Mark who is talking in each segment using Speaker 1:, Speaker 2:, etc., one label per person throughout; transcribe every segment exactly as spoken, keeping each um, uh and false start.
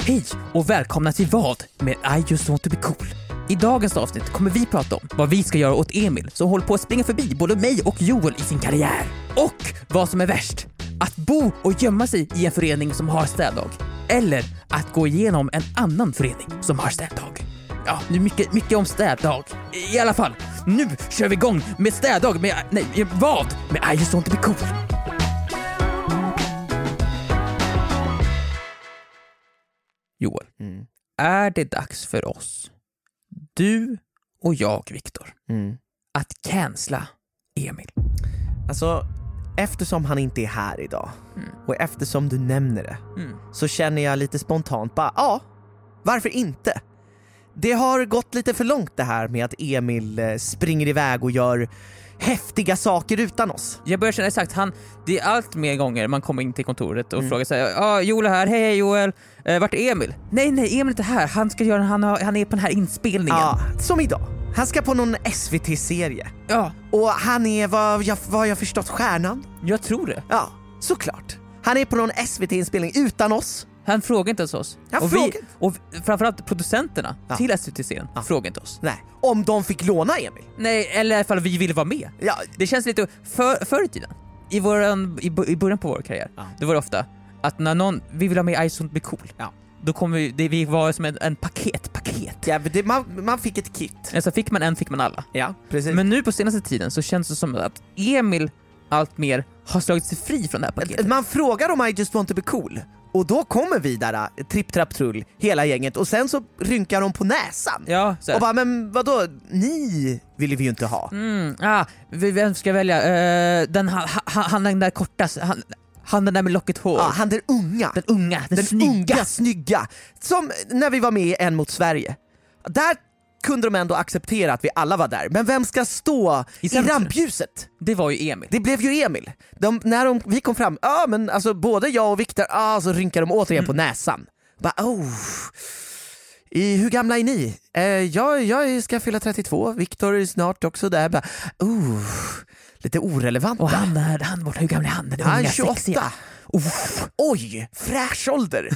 Speaker 1: Hej och välkomna till Vad med I just want to be cool. I dagens avsnitt kommer vi prata om vad vi ska göra åt Emil som håller på att springa förbi både mig och Joel i sin karriär. Och vad som är värst, att bo och gömma sig i en förening som har städdag. Eller att gå igenom en annan förening som har städdag. Ja, nu mycket, mycket om städdag. I alla fall, nu kör vi igång med städdag med, nej, vad med I just want to be cool. Joel, mm. är det dags för oss, du och jag, Viktor, mm. att cancella Emil?
Speaker 2: Alltså, eftersom han inte är här idag mm. och eftersom du nämner det mm. så känner jag lite spontant bara, ja, varför inte? Det har gått lite för långt det här med att Emil springer iväg och gör häftiga saker utan oss.
Speaker 1: Jag börjar känna exakt, han, det är allt mer gånger man kommer in till kontoret och mm. frågar sig, ja ah, Joel här, hej hej Joel, eh, vart är Emil? Nej nej, Emil är inte här, han ska göra, han, har, han är på den här inspelningen.
Speaker 2: Ja, som idag. Han ska på någon S V T-serie.
Speaker 1: Ja.
Speaker 2: Och han är, vad jag, vad jag förstått, stjärnan.
Speaker 1: Jag tror det.
Speaker 2: Ja, såklart. Han är på någon S V T-inspelning utan oss.
Speaker 1: Han frågar inte oss.
Speaker 2: Han
Speaker 1: och,
Speaker 2: frågar...
Speaker 1: vi, och producenterna producenterna
Speaker 2: ja.
Speaker 1: till S V T-serien ja. frågar inte oss.
Speaker 2: Nej, om de fick låna Emil.
Speaker 1: Nej, eller i alla fall vi ville vara med.
Speaker 2: Ja.
Speaker 1: Det känns lite för, förr i tiden. I, våran, i, i början på vår karriär. Ja. Det var ofta att när någon, vi vill ha med I just want to be cool. Ja. Då kommer vi, det, vi var som en, en paket, paket.
Speaker 2: Ja, det, man, man fick ett kit.
Speaker 1: Alltså fick man en, fick man alla.
Speaker 2: Ja, precis.
Speaker 1: Men nu på senaste tiden så känns det som att Emil allt mer har slagit sig fri från det här paketet.
Speaker 2: Man frågar om I just want to be cool. Och då kommer vi där, tripp, trapp, trull, hela gänget. Och sen så rynkar de på näsan.
Speaker 1: Ja, så.
Speaker 2: Och bara, men vadå? Ni ville vi ju inte ha.
Speaker 1: Mm, ah, vem ska jag välja? Uh, den, han, han den där korta... Han, Han den där med locket hår.
Speaker 2: Ja, han den unga.
Speaker 1: Den unga, den,
Speaker 2: den
Speaker 1: snygga.
Speaker 2: unga, snygga. Som när vi var med i En mot Sverige. Där kunde de ändå acceptera att vi alla var där. Men vem ska stå i, i rampljuset?
Speaker 1: Det var ju Emil.
Speaker 2: Det blev ju Emil. De, när de, vi kom fram, ja men alltså både jag och Viktor, ah, så rynkar de återigen mm. på näsan. Bara, oh. I, hur gamla är ni? Eh, jag, jag ska fylla trettiotvå, Viktor är snart också där. Bara, oh. Lite orelevant.
Speaker 1: Och han där, han borta, hur gammal är han? Den
Speaker 2: han
Speaker 1: unga,
Speaker 2: är tjugoåtta.
Speaker 1: Sexiga.
Speaker 2: Oj, fräsch ålder.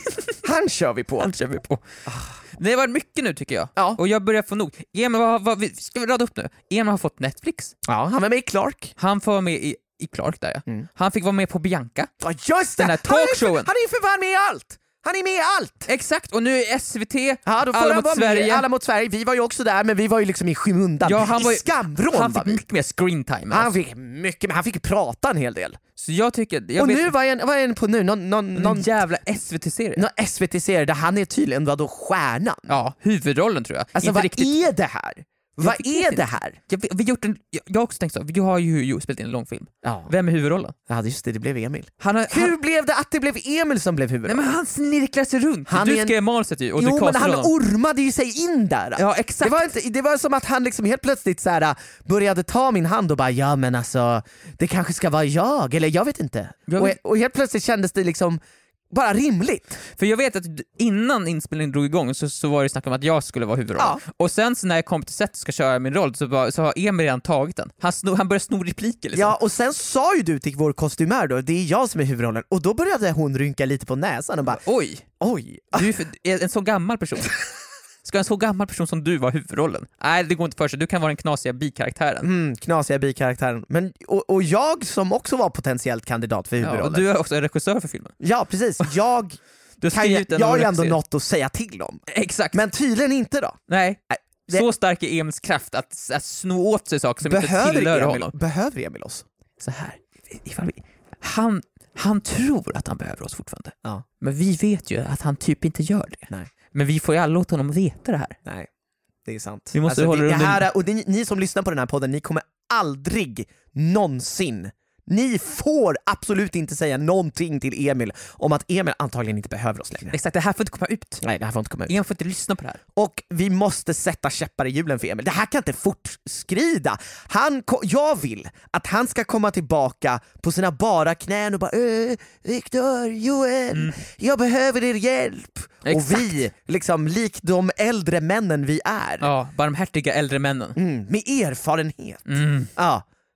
Speaker 2: Han kör vi på.
Speaker 1: Han kör vi på. Ah. Det har varit mycket nu tycker jag.
Speaker 2: Ja. Och
Speaker 1: jag börjar få nog. Emil, vad, vad, ska vi rada upp nu? Emil har fått Netflix.
Speaker 2: Ja, han var med i Clark.
Speaker 1: Han får vara med i, i Clark där ja. Mm. Han fick vara med på Bianca.
Speaker 2: Ja, just det.
Speaker 1: Den här talkshowen.
Speaker 2: Han är ju för, för fan med i allt. Han är med i allt!
Speaker 1: Exakt, och nu är S V T,
Speaker 2: ja, då får
Speaker 1: alla mot Sverige.
Speaker 2: Alla mot Sverige, vi var ju också där, men vi var ju liksom i skymundan.
Speaker 1: Ja, han var ju,
Speaker 2: I skamvrån.
Speaker 1: Han fick mycket mer screen time.
Speaker 2: Han fick mycket, men han fick prata en hel del.
Speaker 1: Så jag tycker... Jag
Speaker 2: och
Speaker 1: vet,
Speaker 2: nu, vad är en, vad är en på nu? Någon, någon,
Speaker 1: någon jävla S V T-serie.
Speaker 2: Någon S V T-serie där han är tydligen vadå stjärnan.
Speaker 1: Ja, huvudrollen tror jag.
Speaker 2: Alltså
Speaker 1: inte
Speaker 2: vad
Speaker 1: riktigt...
Speaker 2: är det här? Vad är det här?
Speaker 1: Jag, vi, vi gjort en, jag, jag har också tänkt så, vi har ju, ju spelat in en långfilm. Ja. Vem är huvudrollen?
Speaker 2: Ja just det, det blev Emil.
Speaker 1: Han har,
Speaker 2: Hur
Speaker 1: han...
Speaker 2: blev det att det blev Emil som blev huvudrollen?
Speaker 1: Nej men han snirklar sig runt.
Speaker 2: Han
Speaker 1: du
Speaker 2: en...
Speaker 1: skrev manuset ju och
Speaker 2: jo,
Speaker 1: du
Speaker 2: men han
Speaker 1: honom.
Speaker 2: ormade ju sig in där.
Speaker 1: Ja exakt.
Speaker 2: Det var, inte, det var som att han liksom helt plötsligt så här, började ta min hand och bara ja men alltså det kanske ska vara jag, eller jag vet inte. Jag vet... Och, och helt plötsligt kändes det liksom bara rimligt.
Speaker 1: För jag vet att innan inspelningen drog igång så, så var det snack om att jag skulle vara huvudrollen. Ja. Och sen så när jag kom till set och ska köra min roll så, bara, så har Emil redan tagit den. Han, snor, han började sno repliker liksom.
Speaker 2: Ja, och sen sa ju du till vår kostymär då, det är jag som är huvudrollen. Och då började hon rynka lite på näsan och bara
Speaker 1: oj,
Speaker 2: oj.
Speaker 1: Du är, för, är en så gammal person. Ska en så gammal person som du vara huvudrollen? Nej, det går inte för sig. Du kan vara den knasiga bikaraktären.
Speaker 2: Mm, knasiga bikaraktären. Men, och, och jag som också var potentiellt kandidat för huvudrollen.
Speaker 1: Ja, och du är också en regissör för filmen.
Speaker 2: Ja, precis. Jag, kan ju, jag har ju ändå något att säga till om.
Speaker 1: Exakt.
Speaker 2: Men tydligen inte då.
Speaker 1: Nej. Det... Så stark är Emils kraft att, att sno åt sig saker som
Speaker 2: behöver
Speaker 1: inte tillhör
Speaker 2: Emil,
Speaker 1: honom.
Speaker 2: Behöver Emil oss?
Speaker 1: Så här. Ifall vi, han, han tror att han behöver oss fortfarande.
Speaker 2: Ja.
Speaker 1: Men vi vet ju att han typ inte gör det.
Speaker 2: Nej.
Speaker 1: Men vi får ju alla låta honom veta det här.
Speaker 2: Nej, det är sant.
Speaker 1: Vi måste
Speaker 2: alltså,
Speaker 1: hålla
Speaker 2: det,
Speaker 1: det
Speaker 2: det här, och det, ni som lyssnar på den här podden, ni kommer aldrig någonsin, ni får absolut inte säga någonting till Emil om att Emil antagligen inte behöver oss längre.
Speaker 1: Exakt, det här får inte komma ut.
Speaker 2: Nej, det här får inte komma ut.
Speaker 1: Emil får inte lyssna på det här.
Speaker 2: Och vi måste sätta käppar i hjulen för Emil. Det här kan inte fortskrida. Han, jag vill att han ska komma tillbaka på sina bara knän och bara äh, Viktor, Joel, mm. jag behöver er hjälp. Exakt. Och vi, liksom likt de äldre männen vi är.
Speaker 1: Ja, barmhärtiga äldre männen.
Speaker 2: Mm, med erfarenhet.
Speaker 1: Mm.
Speaker 2: Ja.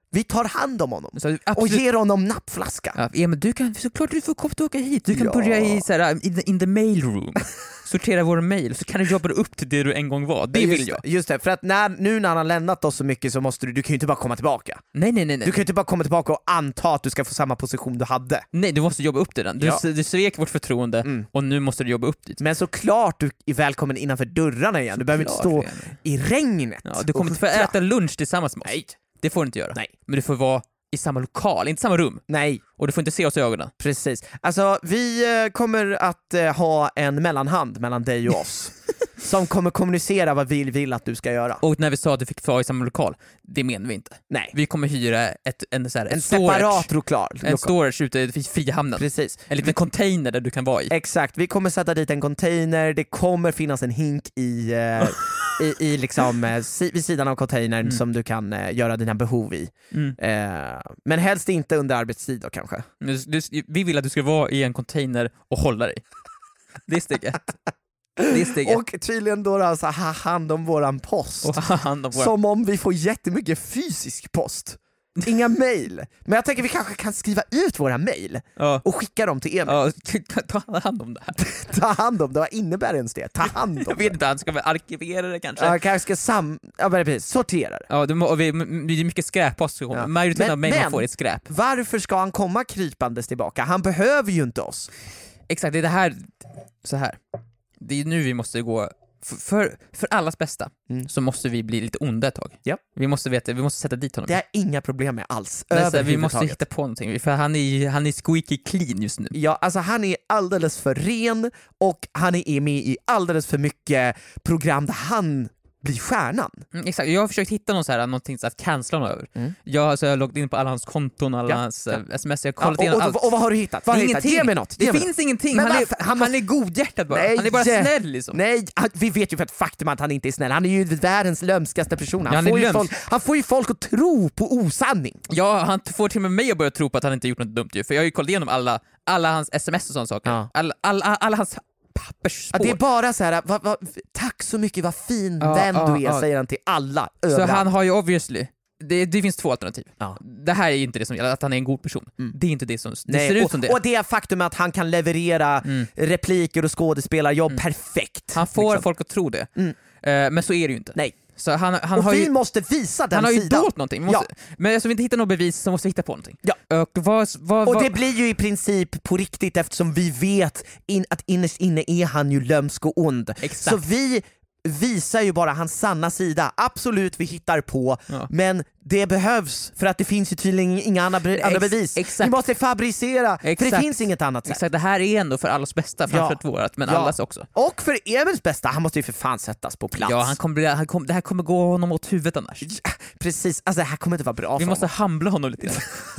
Speaker 2: Vi tar hand om honom
Speaker 1: Så,
Speaker 2: och ger honom nappflaska.
Speaker 1: Ja, Emil, du kan såklart du får komma och åka hit. Du kan
Speaker 2: Ja.
Speaker 1: börja i så här, in, the, in the mail room. Sortera våra mail så kan du jobba upp till det du en gång var. Det
Speaker 2: just
Speaker 1: vill jag.
Speaker 2: Det, just det, för att när, nu när han har lämnat oss så mycket så måste du, du kan ju inte bara komma tillbaka.
Speaker 1: Nej, nej, nej, nej.
Speaker 2: Du kan ju inte bara komma tillbaka och anta att du ska få samma position du hade.
Speaker 1: Nej, du måste jobba upp till den. Du,
Speaker 2: Ja.
Speaker 1: du svek vårt förtroende
Speaker 2: Mm.
Speaker 1: och nu måste du jobba upp dit.
Speaker 2: Men såklart du är välkommen innanför dörrarna igen. Du behöver inte stå
Speaker 1: Såklart, Emil.
Speaker 2: i regnet.
Speaker 1: Ja, du kommer
Speaker 2: och
Speaker 1: inte få
Speaker 2: huttra.
Speaker 1: äta lunch tillsammans med oss.
Speaker 2: Nej.
Speaker 1: Det får du inte göra.
Speaker 2: Nej.
Speaker 1: Men du får vara i samma lokal, inte samma rum.
Speaker 2: Nej,
Speaker 1: Och du får inte se oss i ögonen.
Speaker 2: precis. Alltså, vi eh, kommer att eh, ha en mellanhand mellan dig och oss. Som kommer kommunicera vad vi vill att du ska göra.
Speaker 1: Och när vi sa att du fick vara i samma lokal, det menar vi inte.
Speaker 2: Nej,
Speaker 1: Vi kommer hyra ett, en, så här,
Speaker 2: en
Speaker 1: ett storage,
Speaker 2: separat lokal.
Speaker 1: en
Speaker 2: lokal.
Speaker 1: storage ute i Frihamnen.
Speaker 2: Precis.
Speaker 1: En liten container där du kan vara i.
Speaker 2: Exakt, vi kommer sätta dit en container, det kommer finnas en hink i, eh, i, i liksom, eh, si, vid sidan av containern
Speaker 1: Mm.
Speaker 2: som du kan eh, göra dina behov i.
Speaker 1: Mm.
Speaker 2: Eh, men helst inte under arbetstid då kanske.
Speaker 1: Du, du, vi vill att du ska vara i en container och hålla dig. Det är steg ett. Det är steg ett.
Speaker 2: Och tydligen då alltså ha hand om våran post.
Speaker 1: Och ha hand om våra...
Speaker 2: Som om vi får jättemycket fysisk post. Inga mejl. Men jag tänker vi kanske kan skriva ut våra mejl
Speaker 1: Ja.
Speaker 2: och skicka dem till Emil.
Speaker 1: Ja, ta hand om det här.
Speaker 2: Ta hand om det, vad innebär ens det? Ta hand om
Speaker 1: Jag
Speaker 2: det.
Speaker 1: vet inte, han ska väl arkivera det kanske?
Speaker 2: Jag kanske ska sam... Ja, men precis, sortera det.
Speaker 1: Ja, det må- och vi, det är mycket skräppost.
Speaker 2: Ja.
Speaker 1: Majoriteten
Speaker 2: Men-
Speaker 1: av mig man
Speaker 2: men-
Speaker 1: får är skräp.
Speaker 2: Varför ska han komma krypandes tillbaka? Han behöver ju inte oss.
Speaker 1: Exakt, det är det här, så här. Det är nu vi måste gå, för, för, för allas bästa,
Speaker 2: Mm.
Speaker 1: så måste vi bli lite onda ett tag.
Speaker 2: Ja.
Speaker 1: Vi måste veta, vi måste sätta dit honom.
Speaker 2: Det är inga problem med alls.
Speaker 1: Men så här, vi måste
Speaker 2: överhuvudtaget.
Speaker 1: hitta på någonting, för han är, han är squeaky clean just nu.
Speaker 2: Ja, alltså han är alldeles för ren och han är med i alldeles för mycket program där han blir stjärnan.
Speaker 1: Mm, exakt, jag har försökt hitta någon så här, någonting så att cancella honom över.
Speaker 2: Mm.
Speaker 1: Jag, alltså, jag har loggat in på alla hans konton, alla
Speaker 2: Ja,
Speaker 1: hans
Speaker 2: ja.
Speaker 1: eh, sms, jag har
Speaker 2: Ja,
Speaker 1: kollat
Speaker 2: och,
Speaker 1: igenom
Speaker 2: och,
Speaker 1: allt.
Speaker 2: och, och vad har du hittat? Vad har du hittat?
Speaker 1: Ingenting.
Speaker 2: Ge mig något.
Speaker 1: Det
Speaker 2: Ge mig
Speaker 1: finns
Speaker 2: något.
Speaker 1: ingenting,
Speaker 2: Men
Speaker 1: han är,
Speaker 2: varför?
Speaker 1: han,
Speaker 2: Han måste-
Speaker 1: är godhjärtad bara.
Speaker 2: Nej,
Speaker 1: han är bara
Speaker 2: ja.
Speaker 1: snäll liksom.
Speaker 2: Nej, han, vi vet ju för ett faktum att han inte är snäll. Han är ju världens lömskaste person. Han,
Speaker 1: Ja, han är
Speaker 2: får ju
Speaker 1: lömsk.
Speaker 2: folk, han får ju folk att tro på osanning.
Speaker 1: Ja, han får till och med mig att börja tro på att han inte gjort något dumt ju, för jag har ju kollat igenom alla, alla hans sms och sådana saker.
Speaker 2: Ja.
Speaker 1: Alla, alla, alla hans
Speaker 2: Ja,
Speaker 1: pappersspår.
Speaker 2: det är bara så här, va, va, tack så mycket, vad fin
Speaker 1: Ja,
Speaker 2: vän
Speaker 1: ja,
Speaker 2: du är,
Speaker 1: ja.
Speaker 2: säger han till alla.
Speaker 1: Så
Speaker 2: överallt.
Speaker 1: han har ju obviously, det, det finns två alternativ.
Speaker 2: Ja.
Speaker 1: Det här är inte det som gäller, att han är en god person.
Speaker 2: Mm.
Speaker 1: Det är inte det som, det
Speaker 2: Nej,
Speaker 1: ser ut
Speaker 2: och,
Speaker 1: som det.
Speaker 2: och det faktum att han kan leverera
Speaker 1: Mm.
Speaker 2: repliker och skådespelarjobb perfekt.
Speaker 1: Han får
Speaker 2: liksom.
Speaker 1: folk att tro det.
Speaker 2: Mm.
Speaker 1: Eh, men så är det ju inte.
Speaker 2: Nej.
Speaker 1: Så han, han
Speaker 2: Och
Speaker 1: har
Speaker 2: vi
Speaker 1: ju,
Speaker 2: måste visa den
Speaker 1: han har ju
Speaker 2: sidan.
Speaker 1: dolt någonting. Vi måste, Men eftersom vi inte hittar något bevis så måste vi hitta på någonting.
Speaker 2: Ja.
Speaker 1: Och, vad, vad,
Speaker 2: Och
Speaker 1: vad,
Speaker 2: det blir ju i princip på riktigt eftersom vi vet in, att innerst inne är han ju lömsk och ond.
Speaker 1: Exakt.
Speaker 2: Så vi visar ju bara hans sanna sida. Absolut, vi hittar på,
Speaker 1: Ja.
Speaker 2: men det behövs för att det finns ju tydligen inga andra, be-
Speaker 1: Ex-
Speaker 2: andra bevis.
Speaker 1: exakt.
Speaker 2: Vi måste fabricera, för det
Speaker 1: Exakt.
Speaker 2: finns inget annat sätt.
Speaker 1: Exakt, det här är ändå för allas bästa, framförallt vårat, men
Speaker 2: Ja.
Speaker 1: allas också.
Speaker 2: Och för Emils bästa, han måste ju för fan sättas på plats.
Speaker 1: Ja, han kommer, bli- han kommer, det här kommer gå honom åt huvudet annars.
Speaker 2: Precis, alltså det här kommer inte vara bra
Speaker 1: Vi
Speaker 2: för
Speaker 1: måste
Speaker 2: honom.
Speaker 1: hambla honom lite grann.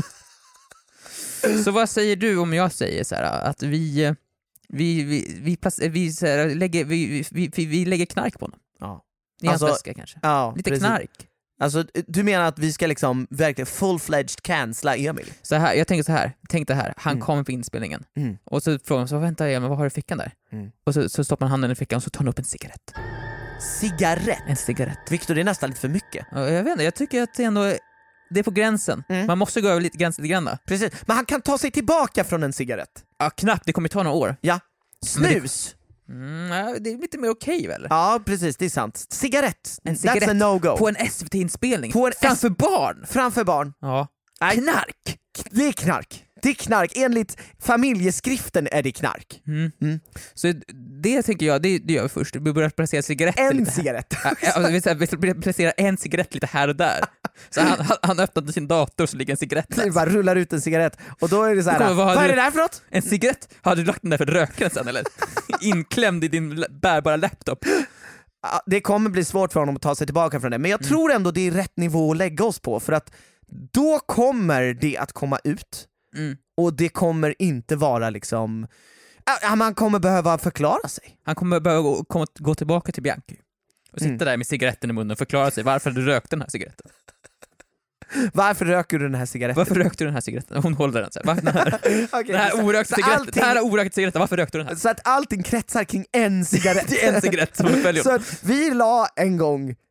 Speaker 1: Så vad säger du om jag säger så här att vi eh, vi, vi, vi, plac- vi, så här, lägger, vi, vi, vi, vi lägger knark på honom?
Speaker 2: Ja.
Speaker 1: I hans
Speaker 2: Alltså,
Speaker 1: väska kanske?
Speaker 2: Ja,
Speaker 1: Lite
Speaker 2: precis.
Speaker 1: knark.
Speaker 2: Alltså, du menar att vi ska liksom verkligen full-fledged cancella Emil?
Speaker 1: Så här, jag tänker så här, tänk det här, han
Speaker 2: Mm.
Speaker 1: kommer på inspelningen
Speaker 2: Mm.
Speaker 1: och så frågar han så vänta igen, men vad har du i fickan där?
Speaker 2: Mm.
Speaker 1: Och så, så stoppar han handen i fickan och så tar han upp en cigarett.
Speaker 2: Cigarett?
Speaker 1: En cigarett.
Speaker 2: Victor, det är nästan lite för mycket.
Speaker 1: Ja, jag vet inte, jag tycker att det ändå är, det är på gränsen.
Speaker 2: Mm.
Speaker 1: Man måste gå över lite gränsen lite grann. Då.
Speaker 2: Precis, men han kan ta sig tillbaka från en cigarett.
Speaker 1: Ja, knappt, det kommer ta några år.
Speaker 2: Ja.
Speaker 1: Men det-
Speaker 2: Snus?
Speaker 1: Mm, ja, det är lite mer okej väl?
Speaker 2: Ja, precis, det är sant. Cigarett,
Speaker 1: En
Speaker 2: that's
Speaker 1: cigarett
Speaker 2: a no-go.
Speaker 1: På en S V T-inspelning?
Speaker 2: På en
Speaker 1: Framför barn?
Speaker 2: Framför barn.
Speaker 1: Ja.
Speaker 2: Nej.
Speaker 1: Knark!
Speaker 2: Det är knark. Det är knark, enligt familjeskriften är det knark.
Speaker 1: Mm.
Speaker 2: Mm.
Speaker 1: Så det tänker jag, det, det gör vi först. Vi börjar placera cigaretter
Speaker 2: En
Speaker 1: lite här.
Speaker 2: cigarett.
Speaker 1: Ja, ja, vi, så här, vi börjar placera en cigarett lite här och där. Så han, han, han öppnade sin dator så ligger en cigarett där.
Speaker 2: Det bara rullar ut en cigarett och då är det så här.
Speaker 1: Då kommer, vad
Speaker 2: Vad,
Speaker 1: har
Speaker 2: är
Speaker 1: du-
Speaker 2: det där för något?
Speaker 1: En cigarett? Har du lagt den där för att röka den sen eller? Inklämd i din bärbara laptop?
Speaker 2: Ja, det kommer bli svårt för honom att ta sig tillbaka från det, men jag
Speaker 1: Mm.
Speaker 2: tror ändå det är rätt nivå att lägga oss på, för att då kommer det att komma ut
Speaker 1: Mm.
Speaker 2: och det kommer inte vara liksom, ja, man kommer behöva förklara sig.
Speaker 1: Han kommer behöva gå, komma, gå tillbaka till Bianchi och sitta
Speaker 2: Mm.
Speaker 1: där med cigaretten i munnen och förklara sig varför du rökte den här cigaretten.
Speaker 2: Varför röker du den här cigaretten?
Speaker 1: Varför rökte du den här cigaretten? Hon håller den så här. Varför den här,
Speaker 2: Okej,
Speaker 1: den här
Speaker 2: så-
Speaker 1: orökta
Speaker 2: så
Speaker 1: cigaretten,
Speaker 2: allting-
Speaker 1: den här orökta cigaretten, varför rökte du den här?
Speaker 2: Så att allting kretsar kring en cigarett.
Speaker 1: Det är en cigarett som följer.
Speaker 2: Så att vi la en gång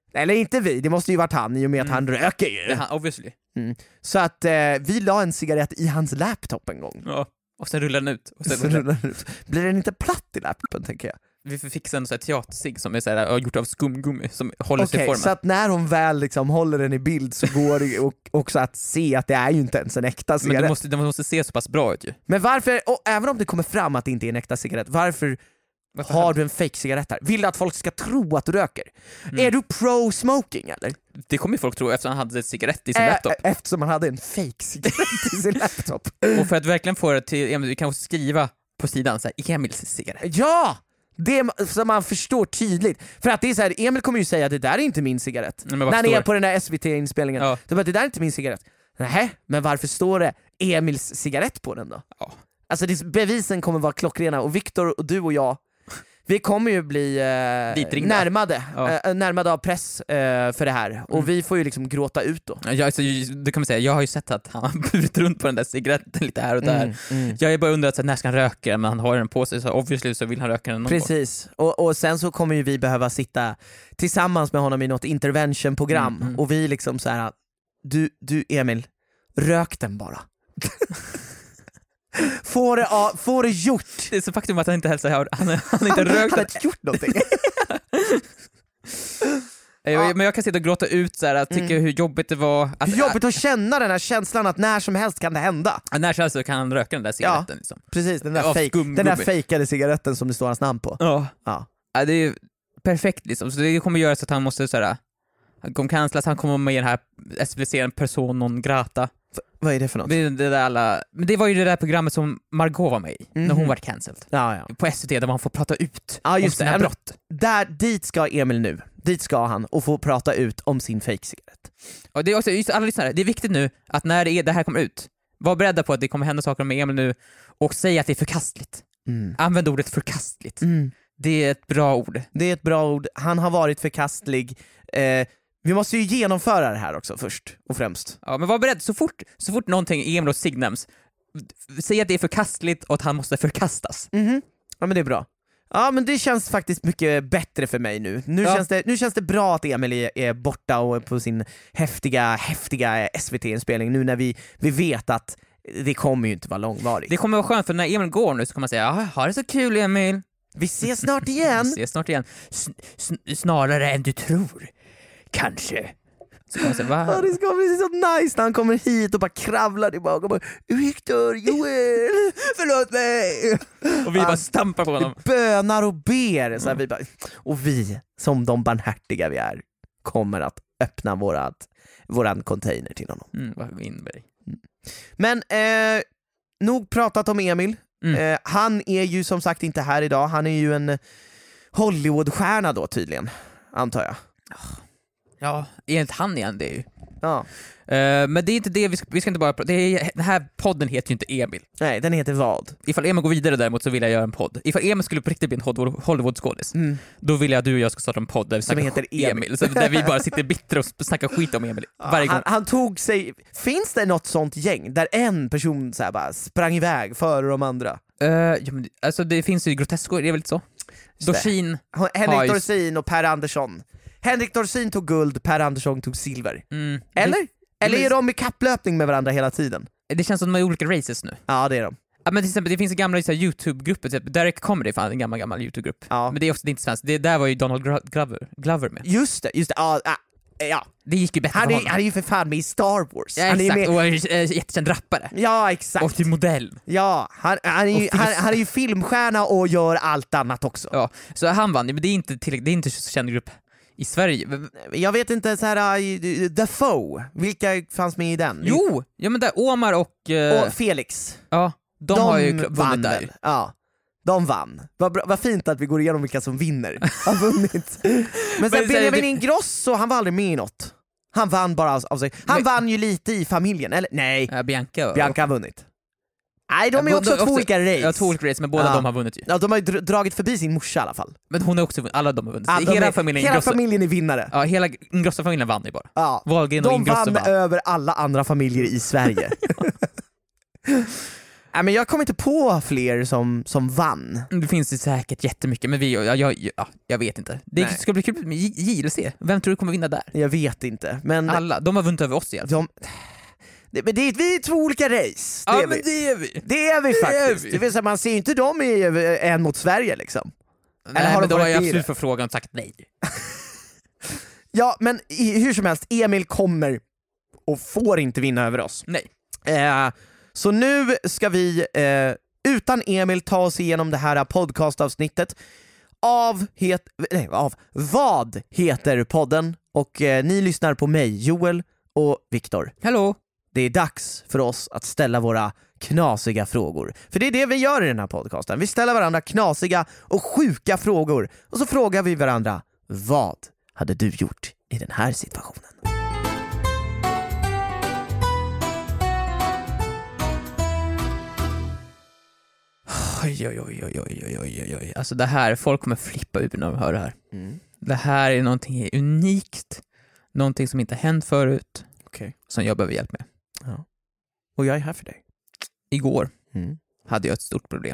Speaker 2: Eller inte vi, det måste ju varit han i och med
Speaker 1: Mm.
Speaker 2: att han röker ju.
Speaker 1: Det är han, obviously.
Speaker 2: Mm. Så att eh, vi la en cigarett i hans laptop en gång.
Speaker 1: Ja. Och sen rullar den ut. Och sen
Speaker 2: Så
Speaker 1: rullar...
Speaker 2: rullar den ut. Blir den inte platt i laptopen, tänker jag?
Speaker 1: Vi får fixa en sån här teatersig som är så här, gjort av skumgummi som håller sig i
Speaker 2: Okej,
Speaker 1: formen.
Speaker 2: så att när hon väl liksom håller den i bild så går det och, också att se att det är ju inte ens en äkta
Speaker 1: Men
Speaker 2: cigarett.
Speaker 1: det måste, det måste se så pass bra ut ju.
Speaker 2: Men varför, och även om det kommer fram att det inte är en äkta cigarett, varför
Speaker 1: Varför
Speaker 2: har
Speaker 1: hade-
Speaker 2: du en fake cigarett här? Vill du att folk ska tro att du röker?
Speaker 1: Mm.
Speaker 2: Är du pro-smoking eller?
Speaker 1: Det kommer ju folk tro eftersom han hade en cigarett i sin
Speaker 2: Ä-
Speaker 1: laptop.
Speaker 2: Eftersom han hade en fake cigarett i sin laptop.
Speaker 1: Och för att verkligen få det till Emil, vi kan skriva på sidan så här, Emils cigarett.
Speaker 2: Ja! Det som man förstår tydligt. För att det är så här, Emil kommer ju säga att det där är inte min cigarett.
Speaker 1: Men vad
Speaker 2: När ni är
Speaker 1: står-
Speaker 2: på den där S V T-inspelningen.
Speaker 1: Ja.
Speaker 2: Det bara, det där är inte min cigarett. Nej, men varför står det Emils cigarett på den då?
Speaker 1: Ja.
Speaker 2: Alltså det, bevisen kommer vara klockrena och Viktor och du och jag, vi kommer ju bli eh,
Speaker 1: Ditringda.
Speaker 2: närmade,
Speaker 1: Ja.
Speaker 2: eh, närmade av press eh, för det här. Och
Speaker 1: Mm.
Speaker 2: vi får ju liksom gråta ut då.
Speaker 1: Jag, alltså, du kan man säga, jag har ju sett att han har burit runt på den där cigaretten lite här och där.
Speaker 2: Mm, mm.
Speaker 1: Jag är bara undrat så här, när ska han röka den, men han har den på sig så obviously så vill han röka den någon gång.
Speaker 2: Precis, och, och sen så kommer ju vi behöva sitta tillsammans med honom i något intervention-program
Speaker 1: Mm, mm.
Speaker 2: och vi liksom så här: du, du Emil, rök den bara. Få det, ja, få det gjort!
Speaker 1: Det är så faktum att han inte hälsar här, han, han har inte
Speaker 2: Han
Speaker 1: rökt
Speaker 2: har
Speaker 1: den.
Speaker 2: inte gjort någonting.
Speaker 1: Jag- Men jag kan sitta och gråta ut så här, tycka
Speaker 2: Mm.
Speaker 1: hur jobbigt det var. Att,
Speaker 2: Hur jobbigt att känna den här känslan att när som helst kan det hända.
Speaker 1: att när som helst så kan han röka den där cigaretten. Liksom.
Speaker 2: Precis, den där,
Speaker 1: Av
Speaker 2: fake,
Speaker 1: skumgummi.
Speaker 2: den där fejkade cigaretten som det står hans namn på.
Speaker 1: Ja.
Speaker 2: Ja.
Speaker 1: Ja, det är ju perfekt liksom. Så det kommer göra så att han måste såhär, han kommer cancelas, han kommer med i den här S V C person non grata.
Speaker 2: Vad är det för något?
Speaker 1: Det, är det, där alla, men det var ju det där programmet som Margot var med i, när
Speaker 2: Mhm.
Speaker 1: hon var cancelled.
Speaker 2: Ja, ja.
Speaker 1: På S V T där man får prata ut
Speaker 2: Ja,
Speaker 1: om
Speaker 2: just
Speaker 1: sina
Speaker 2: det.
Speaker 1: brott.
Speaker 2: Där, dit ska Emil nu. Dit ska han och få prata ut om sin fake-cigarett.
Speaker 1: Och det är också, just alla lyssnare, det är viktigt nu att när det, är, det här kommer ut, var beredda på att det kommer hända saker med Emil nu och säg att det är förkastligt.
Speaker 2: Mm.
Speaker 1: Använd ordet förkastligt.
Speaker 2: Mm.
Speaker 1: Det är ett bra ord.
Speaker 2: Det är ett bra ord. Han har varit förkastlig. Eh, vi måste ju genomföra det här också först och främst.
Speaker 1: Ja, men var beredd, så fort, så fort någonting Emil och Sig nämns, säg att det är förkastligt och att han måste förkastas.
Speaker 2: Mhm. Ja, men det är bra. Ja, men det känns faktiskt mycket bättre för mig nu. Nu,
Speaker 1: Ja.
Speaker 2: känns, det, nu känns det bra att Emil är, är borta och på sin häftiga, häftiga S V T-inspelning nu när vi, vi vet att det kommer ju inte vara långvarigt.
Speaker 1: Det kommer vara skönt för när Emil går nu så kommer man säga ja, ha det så kul Emil.
Speaker 2: Vi ses snart
Speaker 1: Vi
Speaker 2: igen!
Speaker 1: ses snart igen. S- sn- snarare än du tror. Kanske. Så kommer man säga,
Speaker 2: Ja,
Speaker 1: va?
Speaker 2: det ska bli så nice när han kommer hit och bara kravlar tillbaka och bara Viktor, Joel, förlåt mig!
Speaker 1: Och vi bara stampar på honom.
Speaker 2: Bönar och ber. Så här, vi bara, och vi, som de barmhärtiga vi är, kommer att öppna vårat, våran container till honom.
Speaker 1: Mm, vad Winberg.
Speaker 2: Men eh, nog pratat om Emil.
Speaker 1: Mm.
Speaker 2: Eh, han är ju som sagt inte här idag. Han är ju en Hollywoodstjärna då tydligen, antar jag.
Speaker 1: Ja, enligt han igen det är ju.
Speaker 2: Ja.
Speaker 1: Eh, men det är inte det, vi ska, vi ska inte bara prata, det är, den här podden heter ju inte Emil.
Speaker 2: Nej, den heter vad?
Speaker 1: Ifall Emil går vidare däremot så vill jag göra en podd. Ifall Emil skulle på riktigt bli en Hollywood- Hollywoodskådis,
Speaker 2: Mm.
Speaker 1: då vill jag att du och jag ska starta en podd där vi
Speaker 2: Som
Speaker 1: snackar
Speaker 2: heter
Speaker 1: sk-
Speaker 2: Emil.
Speaker 1: Så där vi bara sitter bittra och snackar skit om Emil varje gång.
Speaker 2: Han, han tog sig... Finns det något sånt gäng där en person så här bara sprang iväg före de andra?
Speaker 1: Eh, ja, men, alltså det finns ju groteskor, det är väl inte så?
Speaker 2: Just det.
Speaker 1: Dorsin,
Speaker 2: Henrik
Speaker 1: Ja, just-
Speaker 2: Dorsin och Per Andersson. Henrik Dorsin tog guld, Per Andersson tog silver.
Speaker 1: mm,
Speaker 2: Eller?
Speaker 1: det,
Speaker 2: Eller
Speaker 1: men-
Speaker 2: är de i kapplöpning med varandra hela tiden?
Speaker 1: det känns som de är olika races nu.
Speaker 2: Ja, det är de.
Speaker 1: Ja, men till exempel, det finns en gamla så här, YouTube-grupper, typ Derek Comedy fan en gammal gammal YouTube-grupp.
Speaker 2: Ja.
Speaker 1: Men det är också det är inte svenskt, det där var ju Donald Gro- Glover, Glover med.
Speaker 2: Just det, just det. Ja, ja, ja.
Speaker 1: Det gick ju bättre
Speaker 2: Han,
Speaker 1: för
Speaker 2: är,
Speaker 1: honom.
Speaker 2: han är ju för fan med i Star Wars.
Speaker 1: Ja,
Speaker 2: han är ju
Speaker 1: exakt,
Speaker 2: med,
Speaker 1: och är äh, jättekänd rappare.
Speaker 2: ja, exakt.
Speaker 1: Och till modell.
Speaker 2: Ja, han, han, är ju,
Speaker 1: Och
Speaker 2: han,
Speaker 1: filosof.
Speaker 2: han är ju filmstjärna och gör allt annat också.
Speaker 1: Ja, så han vann, men det är inte tillräckligt, det är inte så känd grupp i Sverige.
Speaker 2: Jag vet inte, så här, uh, The Foe, vilka fanns med i den?
Speaker 1: Jo! Ja men där, Omar och... eh,
Speaker 2: Och Felix.
Speaker 1: ja, de, har ju kl-
Speaker 2: vann
Speaker 1: vunnit där ju.
Speaker 2: väl? Ja, de vann. Vad, bra, vad fint att vi går igenom vilka som vinner. Har vunnit. Men sen
Speaker 1: så här,
Speaker 2: Benjamin
Speaker 1: det-
Speaker 2: Ingrosso, han var aldrig med i något. Han vann bara av, av sig. Han
Speaker 1: Men-
Speaker 2: vann ju lite i familjen, eller nej,
Speaker 1: Ja, Bianca och...
Speaker 2: Bianca har vunnit. Nej, de är
Speaker 1: Ja,
Speaker 2: också
Speaker 1: de-
Speaker 2: två
Speaker 1: också-
Speaker 2: olika race.
Speaker 1: Ja, två olika race, men båda
Speaker 2: Ja.
Speaker 1: de har vunnit ju.
Speaker 2: Ja, de har ju dr- dragit förbi sin morsa i alla fall.
Speaker 1: Men hon har också vunnit, alla de har vunnit.
Speaker 2: Ja, de
Speaker 1: hela
Speaker 2: är,
Speaker 1: familjen
Speaker 2: hela
Speaker 1: Ingrosso.
Speaker 2: familjen är vinnare.
Speaker 1: Ja, hela Ingrosso-familjen vann ju bara.
Speaker 2: Ja.
Speaker 1: Wahlgren och
Speaker 2: De
Speaker 1: Ingrosso
Speaker 2: vann
Speaker 1: vann.
Speaker 2: över alla andra familjer i Sverige. Nej, men jag kommer inte på fler som, som vann.
Speaker 1: Det finns ju säkert jättemycket, men vi, jag, jag, ja, jag vet inte. Det
Speaker 2: Nej.
Speaker 1: ska bli kul med J- J L C. Vem tror du kommer vinna där?
Speaker 2: Jag vet inte, men
Speaker 1: Alla, de har vunnit över oss i alla fall.
Speaker 2: de, det, men det är, vi är två olika race. Det
Speaker 1: Ja,
Speaker 2: är
Speaker 1: men
Speaker 2: vi.
Speaker 1: det är vi.
Speaker 2: Det är vi
Speaker 1: Det är
Speaker 2: faktiskt.
Speaker 1: vi.
Speaker 2: Det vill säga, man ser ju inte dem i en mot Sverige liksom.
Speaker 1: Nej,
Speaker 2: har
Speaker 1: men
Speaker 2: de
Speaker 1: då har
Speaker 2: varit
Speaker 1: jag
Speaker 2: i
Speaker 1: absolut
Speaker 2: det?
Speaker 1: för frågan sagt nej.
Speaker 2: Ja, men i, hur som helst, Emil kommer och får inte vinna över oss.
Speaker 1: Nej.
Speaker 2: Eh, så nu ska vi eh, utan Emil ta oss igenom det här podcastavsnittet av, het, nej, av Vad heter podden? Och eh, ni lyssnar på mig, Joel och Viktor.
Speaker 1: Hallå?
Speaker 2: Det är dags för oss att ställa våra knasiga frågor. För det är det vi gör i den här podcasten. Vi ställer varandra knasiga och sjuka frågor. Och så frågar vi varandra, vad hade du gjort i den här situationen?
Speaker 1: Oj, oj, oj, oj, oj, oj, oj, oj. Alltså det här, folk kommer flippa ut när de hör det här.
Speaker 2: Mm.
Speaker 1: Det här är någonting unikt. Någonting som inte hänt förut.
Speaker 2: Okay.
Speaker 1: Som jag behöver hjälp med.
Speaker 2: Ja. Och jag är här för dig.
Speaker 1: Igår
Speaker 2: Mm.
Speaker 1: hade jag ett stort problem.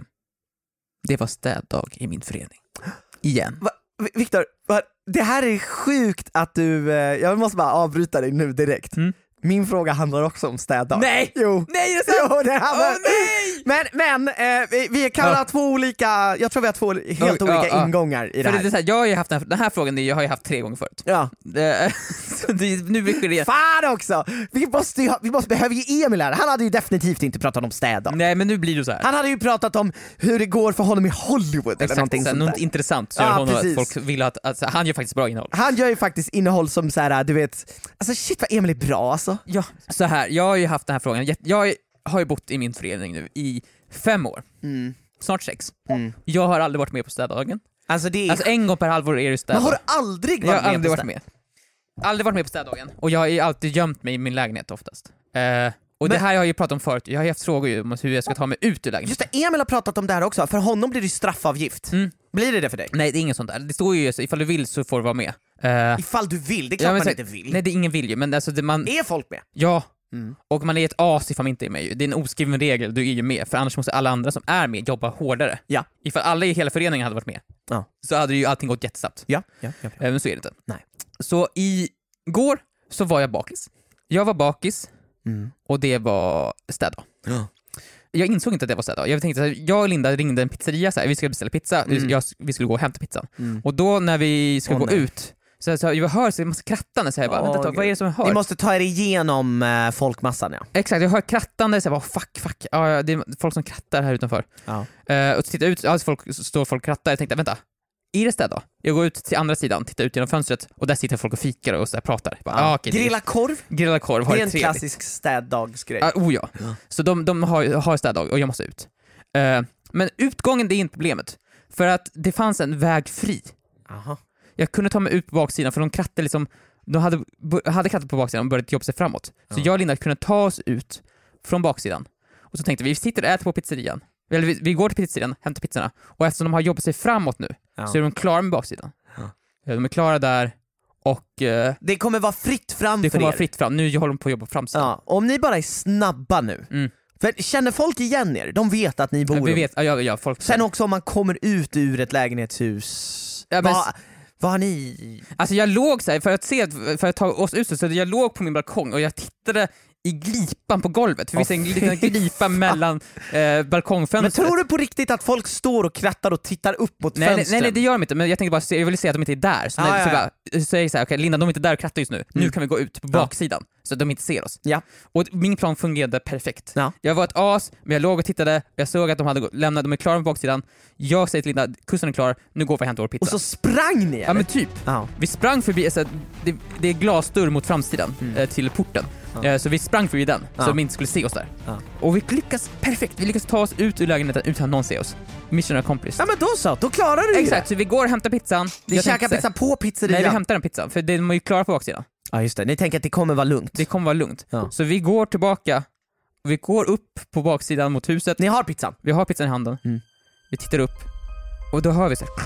Speaker 1: Det var städdag i min förening. Igen.
Speaker 2: Va? Viktor, va? Det här är sjukt att du... Eh, jag måste bara avbryta dig nu direkt.
Speaker 1: Mm.
Speaker 2: Min fråga handlar också om städdag.
Speaker 1: Nej!
Speaker 2: Jo!
Speaker 1: Nej, det är sant!
Speaker 2: Jo, det handlar...
Speaker 1: Åh, nej!
Speaker 2: Men, men eh, vi, vi kan
Speaker 1: Ja.
Speaker 2: ha två olika... Jag tror vi har två helt
Speaker 1: Oj,
Speaker 2: olika
Speaker 1: ja, ja.
Speaker 2: ingångar i det
Speaker 1: För
Speaker 2: här.
Speaker 1: det är så här, jag har ju haft den här, den här frågan, jag har ju haft tre gånger förut.
Speaker 2: Ja.
Speaker 1: Det, så det, nu blir det.
Speaker 2: Fan också! Vi måste ju ha, vi måste behöva ge Emil här. Han hade ju definitivt inte pratat om städdag.
Speaker 1: Nej, men nu blir det så här.
Speaker 2: Han hade ju pratat om hur det går för honom i Hollywood eller
Speaker 1: Exakt,
Speaker 2: någonting
Speaker 1: så här,
Speaker 2: sånt
Speaker 1: något
Speaker 2: där.
Speaker 1: intressant så
Speaker 2: Ja,
Speaker 1: gör honom
Speaker 2: precis.
Speaker 1: att folk vill att, alltså, han gör faktiskt bra innehåll.
Speaker 2: Han gör ju faktiskt innehåll som så här, du vet, alltså shit vad Emil är bra alltså.
Speaker 1: Ja, så här, jag har ju haft den här frågan, jag har ju bott i min förening nu i fem år,
Speaker 2: Mm.
Speaker 1: snart sex.
Speaker 2: Mm.
Speaker 1: Jag har aldrig varit med på städdagen.
Speaker 2: Alltså det är...
Speaker 1: Alltså en gång per halvår är det
Speaker 2: Men
Speaker 1: städdag.
Speaker 2: har du aldrig
Speaker 1: Jag
Speaker 2: varit
Speaker 1: har
Speaker 2: med
Speaker 1: aldrig
Speaker 2: på
Speaker 1: varit
Speaker 2: städ-
Speaker 1: med. Aldrig varit med på städdagen. Och jag har ju alltid gömt mig i min lägenhet oftast. Eh, och det
Speaker 2: Men-
Speaker 1: här har jag ju pratat om förut, jag har ju haft frågor ju om hur jag ska ta mig ut ur lägenheten.
Speaker 2: Just det, Emil har pratat om det här också. För honom blir det straffavgift.
Speaker 1: Mm.
Speaker 2: Blir det det för dig?
Speaker 1: Nej, det är inget sånt där. Det står ju så, ifall du vill så får du vara med. Eh,
Speaker 2: Ifall du vill, det är klart
Speaker 1: ja, men
Speaker 2: man
Speaker 1: så-
Speaker 2: inte vill.
Speaker 1: Nej, det är ingen vill ju, men alltså det man...
Speaker 2: Är folk med?
Speaker 1: Ja,
Speaker 2: Mm.
Speaker 1: och man är ett as ifall man inte är med ju. Det är en oskriven regel, du är ju med, för annars måste alla andra som är med jobba hårdare.
Speaker 2: Ja.
Speaker 1: Ifall alla i hela föreningen hade varit med,
Speaker 2: Ja.
Speaker 1: så hade ju allting gått jättesnabbt.
Speaker 2: Ja, ja, ja.
Speaker 1: Eh, Men så är det inte.
Speaker 2: Nej.
Speaker 1: Så igår så var jag bakis. Jag var bakis,
Speaker 2: Mm.
Speaker 1: och det var städdag.
Speaker 2: Ja.
Speaker 1: Jag insåg inte att det var städdag. Jag tänkte så här, jag och Linda ringde en pizzeria så här, vi skulle beställa pizza,
Speaker 2: Mm.
Speaker 1: jag, vi skulle gå och hämta pizzan.
Speaker 2: Mm.
Speaker 1: Och då när vi ska
Speaker 2: Åh,
Speaker 1: gå
Speaker 2: nej.
Speaker 1: ut, så, så jag hör så en massa krattande, så jag bara,
Speaker 2: Åh,
Speaker 1: vänta, vad är det som jag hör?
Speaker 2: Ni måste ta er igenom eh, folkmassan, ja.
Speaker 1: Exakt, jag hör krattande, så jag bara fuck, fuck, ja, ja, det är folk som krattar här utanför.
Speaker 2: Ja.
Speaker 1: Eh, och så tittar jag ut, alltså folk, så står folk och krattar, jag tänkte vänta, är det städdag? Jag går ut till andra sidan, tittar ut genom fönstret, och där sitter folk och fikar och så här pratar. Jag bara,
Speaker 2: Ja.
Speaker 1: ah, okej, det är-
Speaker 2: Grilla korv,
Speaker 1: grilla korv, har
Speaker 2: det
Speaker 1: det
Speaker 2: är en
Speaker 1: trevligt.
Speaker 2: klassisk städdagsgrej.
Speaker 1: Ah, oh ja.
Speaker 2: Ja.
Speaker 1: Så de, de har, har städdag och jag måste ut. Eh, men utgången, det är inte problemet. För att det fanns en väg fri.
Speaker 2: Aha.
Speaker 1: Jag kunde ta mig ut på baksidan, för de krattade liksom, de hade, hade krattat på baksidan och börjat jobba sig framåt. Så
Speaker 2: Ja.
Speaker 1: jag och Linda kunde ta oss ut från baksidan. Och så tänkte vi, vi sitter och äter på pizzerian. Eller vi, vi går till pizzerian, hämtar pizzorna. Och eftersom de har jobbat sig framåt nu,
Speaker 2: Ja.
Speaker 1: så är de klara med baksidan.
Speaker 2: Ja.
Speaker 1: De är klara där, och eh,
Speaker 2: Det kommer vara fritt fram
Speaker 1: det
Speaker 2: för
Speaker 1: kommer
Speaker 2: er.
Speaker 1: vara fritt fram. Nu håller de på att jobba på framsidan.
Speaker 2: Ja. Om ni bara är snabba nu.
Speaker 1: Mm.
Speaker 2: För känner folk igen er? De vet att ni bor.
Speaker 1: Vi vet, ja, ja, ja, folk...
Speaker 2: Sen också om man kommer ut ur ett lägenhetshus.
Speaker 1: Ja, men-
Speaker 2: vad, vad har ni?
Speaker 1: Alltså jag låg så här, för att se, för att ta oss ut så, så jag låg på min balkong och jag tittade i glipan på golvet, för vi
Speaker 2: Åh,
Speaker 1: ser en
Speaker 2: fy
Speaker 1: liten glipa
Speaker 2: fan.
Speaker 1: mellan eh,
Speaker 2: Men
Speaker 1: balkongfönstret.
Speaker 2: tror du på riktigt att folk står och krattar och tittar upp mot
Speaker 1: Nej, nej,
Speaker 2: fönstren?
Speaker 1: nej, nej, det gör de inte, men jag tänkte bara se, jag vill se att de inte är där. Så,
Speaker 2: Ah,
Speaker 1: när,
Speaker 2: ja,
Speaker 1: så,
Speaker 2: ja.
Speaker 1: bara, så jag så här, okej Linda, de är inte där och krattar just nu. Nu
Speaker 2: Mm.
Speaker 1: kan vi gå ut på
Speaker 2: Ja.
Speaker 1: baksidan, så att de inte ser oss.
Speaker 2: Ja.
Speaker 1: Och min plan fungerade perfekt.
Speaker 2: Ja.
Speaker 1: Jag var ett as, men jag låg och tittade, jag såg att de hade gå- lämnat, de är klara på baksidan. Jag säger till Linda, kusten är klar, nu går vi och hämtar vår pizza.
Speaker 2: Och så sprang ni eller?
Speaker 1: Ja men typ.
Speaker 2: Ja.
Speaker 1: Vi sprang förbi, alltså, det, det är glasdörr mot framsidan
Speaker 2: Mm.
Speaker 1: eh, till porten.
Speaker 2: Ja.
Speaker 1: Eh, så vi sprang förbi den,
Speaker 2: Ja.
Speaker 1: så de inte skulle se oss där.
Speaker 2: Ja.
Speaker 1: Och vi lyckas perfekt, vi lyckas ta oss ut ur lägenheten utan att någon ser oss. Mission accomplished.
Speaker 2: Ja men då så, då klarar du
Speaker 1: Exakt, så vi går och hämtar pizzan.
Speaker 2: det. Ni
Speaker 1: Jag
Speaker 2: käkar
Speaker 1: tänkte så
Speaker 2: pizza på
Speaker 1: här,
Speaker 2: pizzerian?
Speaker 1: Nej, vi hämtar den pizzan, för de är ju klara på baksidan.
Speaker 2: Ja just det, ni tänker att det kommer vara lugnt?
Speaker 1: Det kommer vara lugnt.
Speaker 2: Ja.
Speaker 1: Så vi går tillbaka, och vi går upp på baksidan mot huset.
Speaker 2: Ni har pizzan?
Speaker 1: Vi har pizzan i handen.
Speaker 2: Mm.
Speaker 1: Vi tittar upp, och då hör vi så här,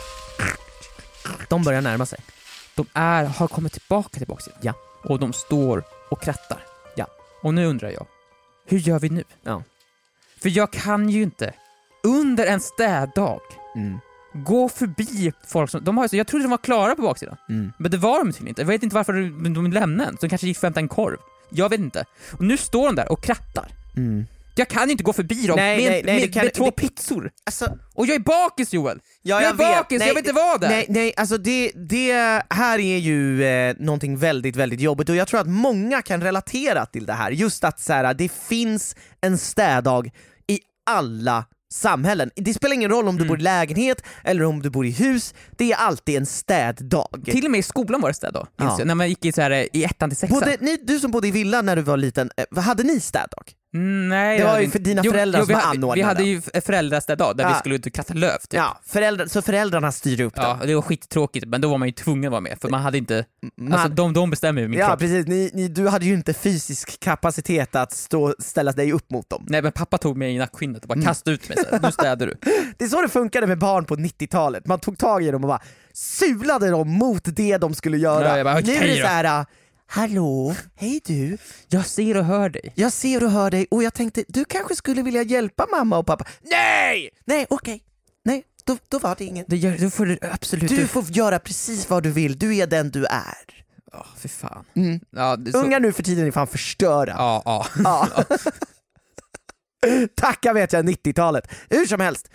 Speaker 2: De börjar närma sig.
Speaker 1: de är, har kommit tillbaka till baksidan.
Speaker 2: Ja.
Speaker 1: Och de står och krattar.
Speaker 2: Ja.
Speaker 1: Och nu undrar jag, hur gör vi nu?
Speaker 2: Ja.
Speaker 1: För jag kan ju inte under en städdag
Speaker 2: Mm.
Speaker 1: gå förbi folk som, de har, jag trodde de var klara på baksidan.
Speaker 2: Mm.
Speaker 1: Men det var de tydligen inte. Jag vet inte varför de, de lämnade en. De kanske gick för att hämta en korv. Jag vet inte. Och nu står de där och krattar.
Speaker 2: Mm.
Speaker 1: Jag kan inte gå förbi dem
Speaker 2: Nej,
Speaker 1: med,
Speaker 2: nej, nej,
Speaker 1: med,
Speaker 2: kan,
Speaker 1: med två
Speaker 2: det,
Speaker 1: pizzor.
Speaker 2: Alltså,
Speaker 1: och jag är bakis, Joel.
Speaker 2: ja,
Speaker 1: jag är
Speaker 2: jag
Speaker 1: bakis,
Speaker 2: vet.
Speaker 1: jag vill inte vara där.
Speaker 2: Nej, nej, alltså det, det här är ju eh, någonting väldigt, väldigt jobbigt och jag tror att många kan relatera till det här. Just att så här, det finns en städdag i alla samhällen. Det spelar ingen roll om du
Speaker 1: Mm.
Speaker 2: bor i lägenhet eller om du bor i hus, det är alltid en städdag.
Speaker 1: Till och med i skolan var det städ då.
Speaker 2: Ja.
Speaker 1: När man gick i, så här, i ettan till sexan.
Speaker 2: Både, ni, du som bodde i villa när du var liten, eh, hade ni städdag?
Speaker 1: Nej,
Speaker 2: Det var
Speaker 1: hade
Speaker 2: ju
Speaker 1: vi-
Speaker 2: för dina föräldrar som
Speaker 1: vi,
Speaker 2: var
Speaker 1: hade-
Speaker 2: anordnade.
Speaker 1: Vi hade ju föräldrastäddag där
Speaker 2: Ja.
Speaker 1: vi skulle ut och kratta löv typ.
Speaker 2: Ja, föräldrar, så föräldrarna styrde upp det.
Speaker 1: Ja, det var skittråkigt, men då var man ju tvungen att vara med, för man hade inte,
Speaker 2: Man-
Speaker 1: alltså de, de bestämmer ju min
Speaker 2: Ja
Speaker 1: kropp.
Speaker 2: precis, ni, ni, du hade ju inte fysisk kapacitet att stå, ställa dig upp mot dem.
Speaker 1: Nej, men pappa tog mig i nackskinnet och bara
Speaker 2: Mm.
Speaker 1: kastade ut mig så här, nu städar du.
Speaker 2: Det är så det funkade med barn på nittiotalet, man tog tag i dem och bara sulade dem mot det de skulle göra.
Speaker 1: Ja, jag bara,
Speaker 2: nu är
Speaker 1: okej
Speaker 2: det
Speaker 1: då.
Speaker 2: så här: hallå, hej du,
Speaker 1: Jag ser och hör dig.
Speaker 2: jag ser och hör dig och jag tänkte du kanske skulle vilja hjälpa mamma och pappa. Nej! Nej, okej, nej, då, då var det inget.
Speaker 1: Det gör, då får du absolut...
Speaker 2: Du får göra precis vad du vill, du är den du är.
Speaker 1: Ja, för fan.
Speaker 2: Mm.
Speaker 1: Ja, det är så...
Speaker 2: Unga nu för tiden är fan förstörda.
Speaker 1: Ja, ja.
Speaker 2: Ja. Tacka vet jag nittiotalet. Hur som helst,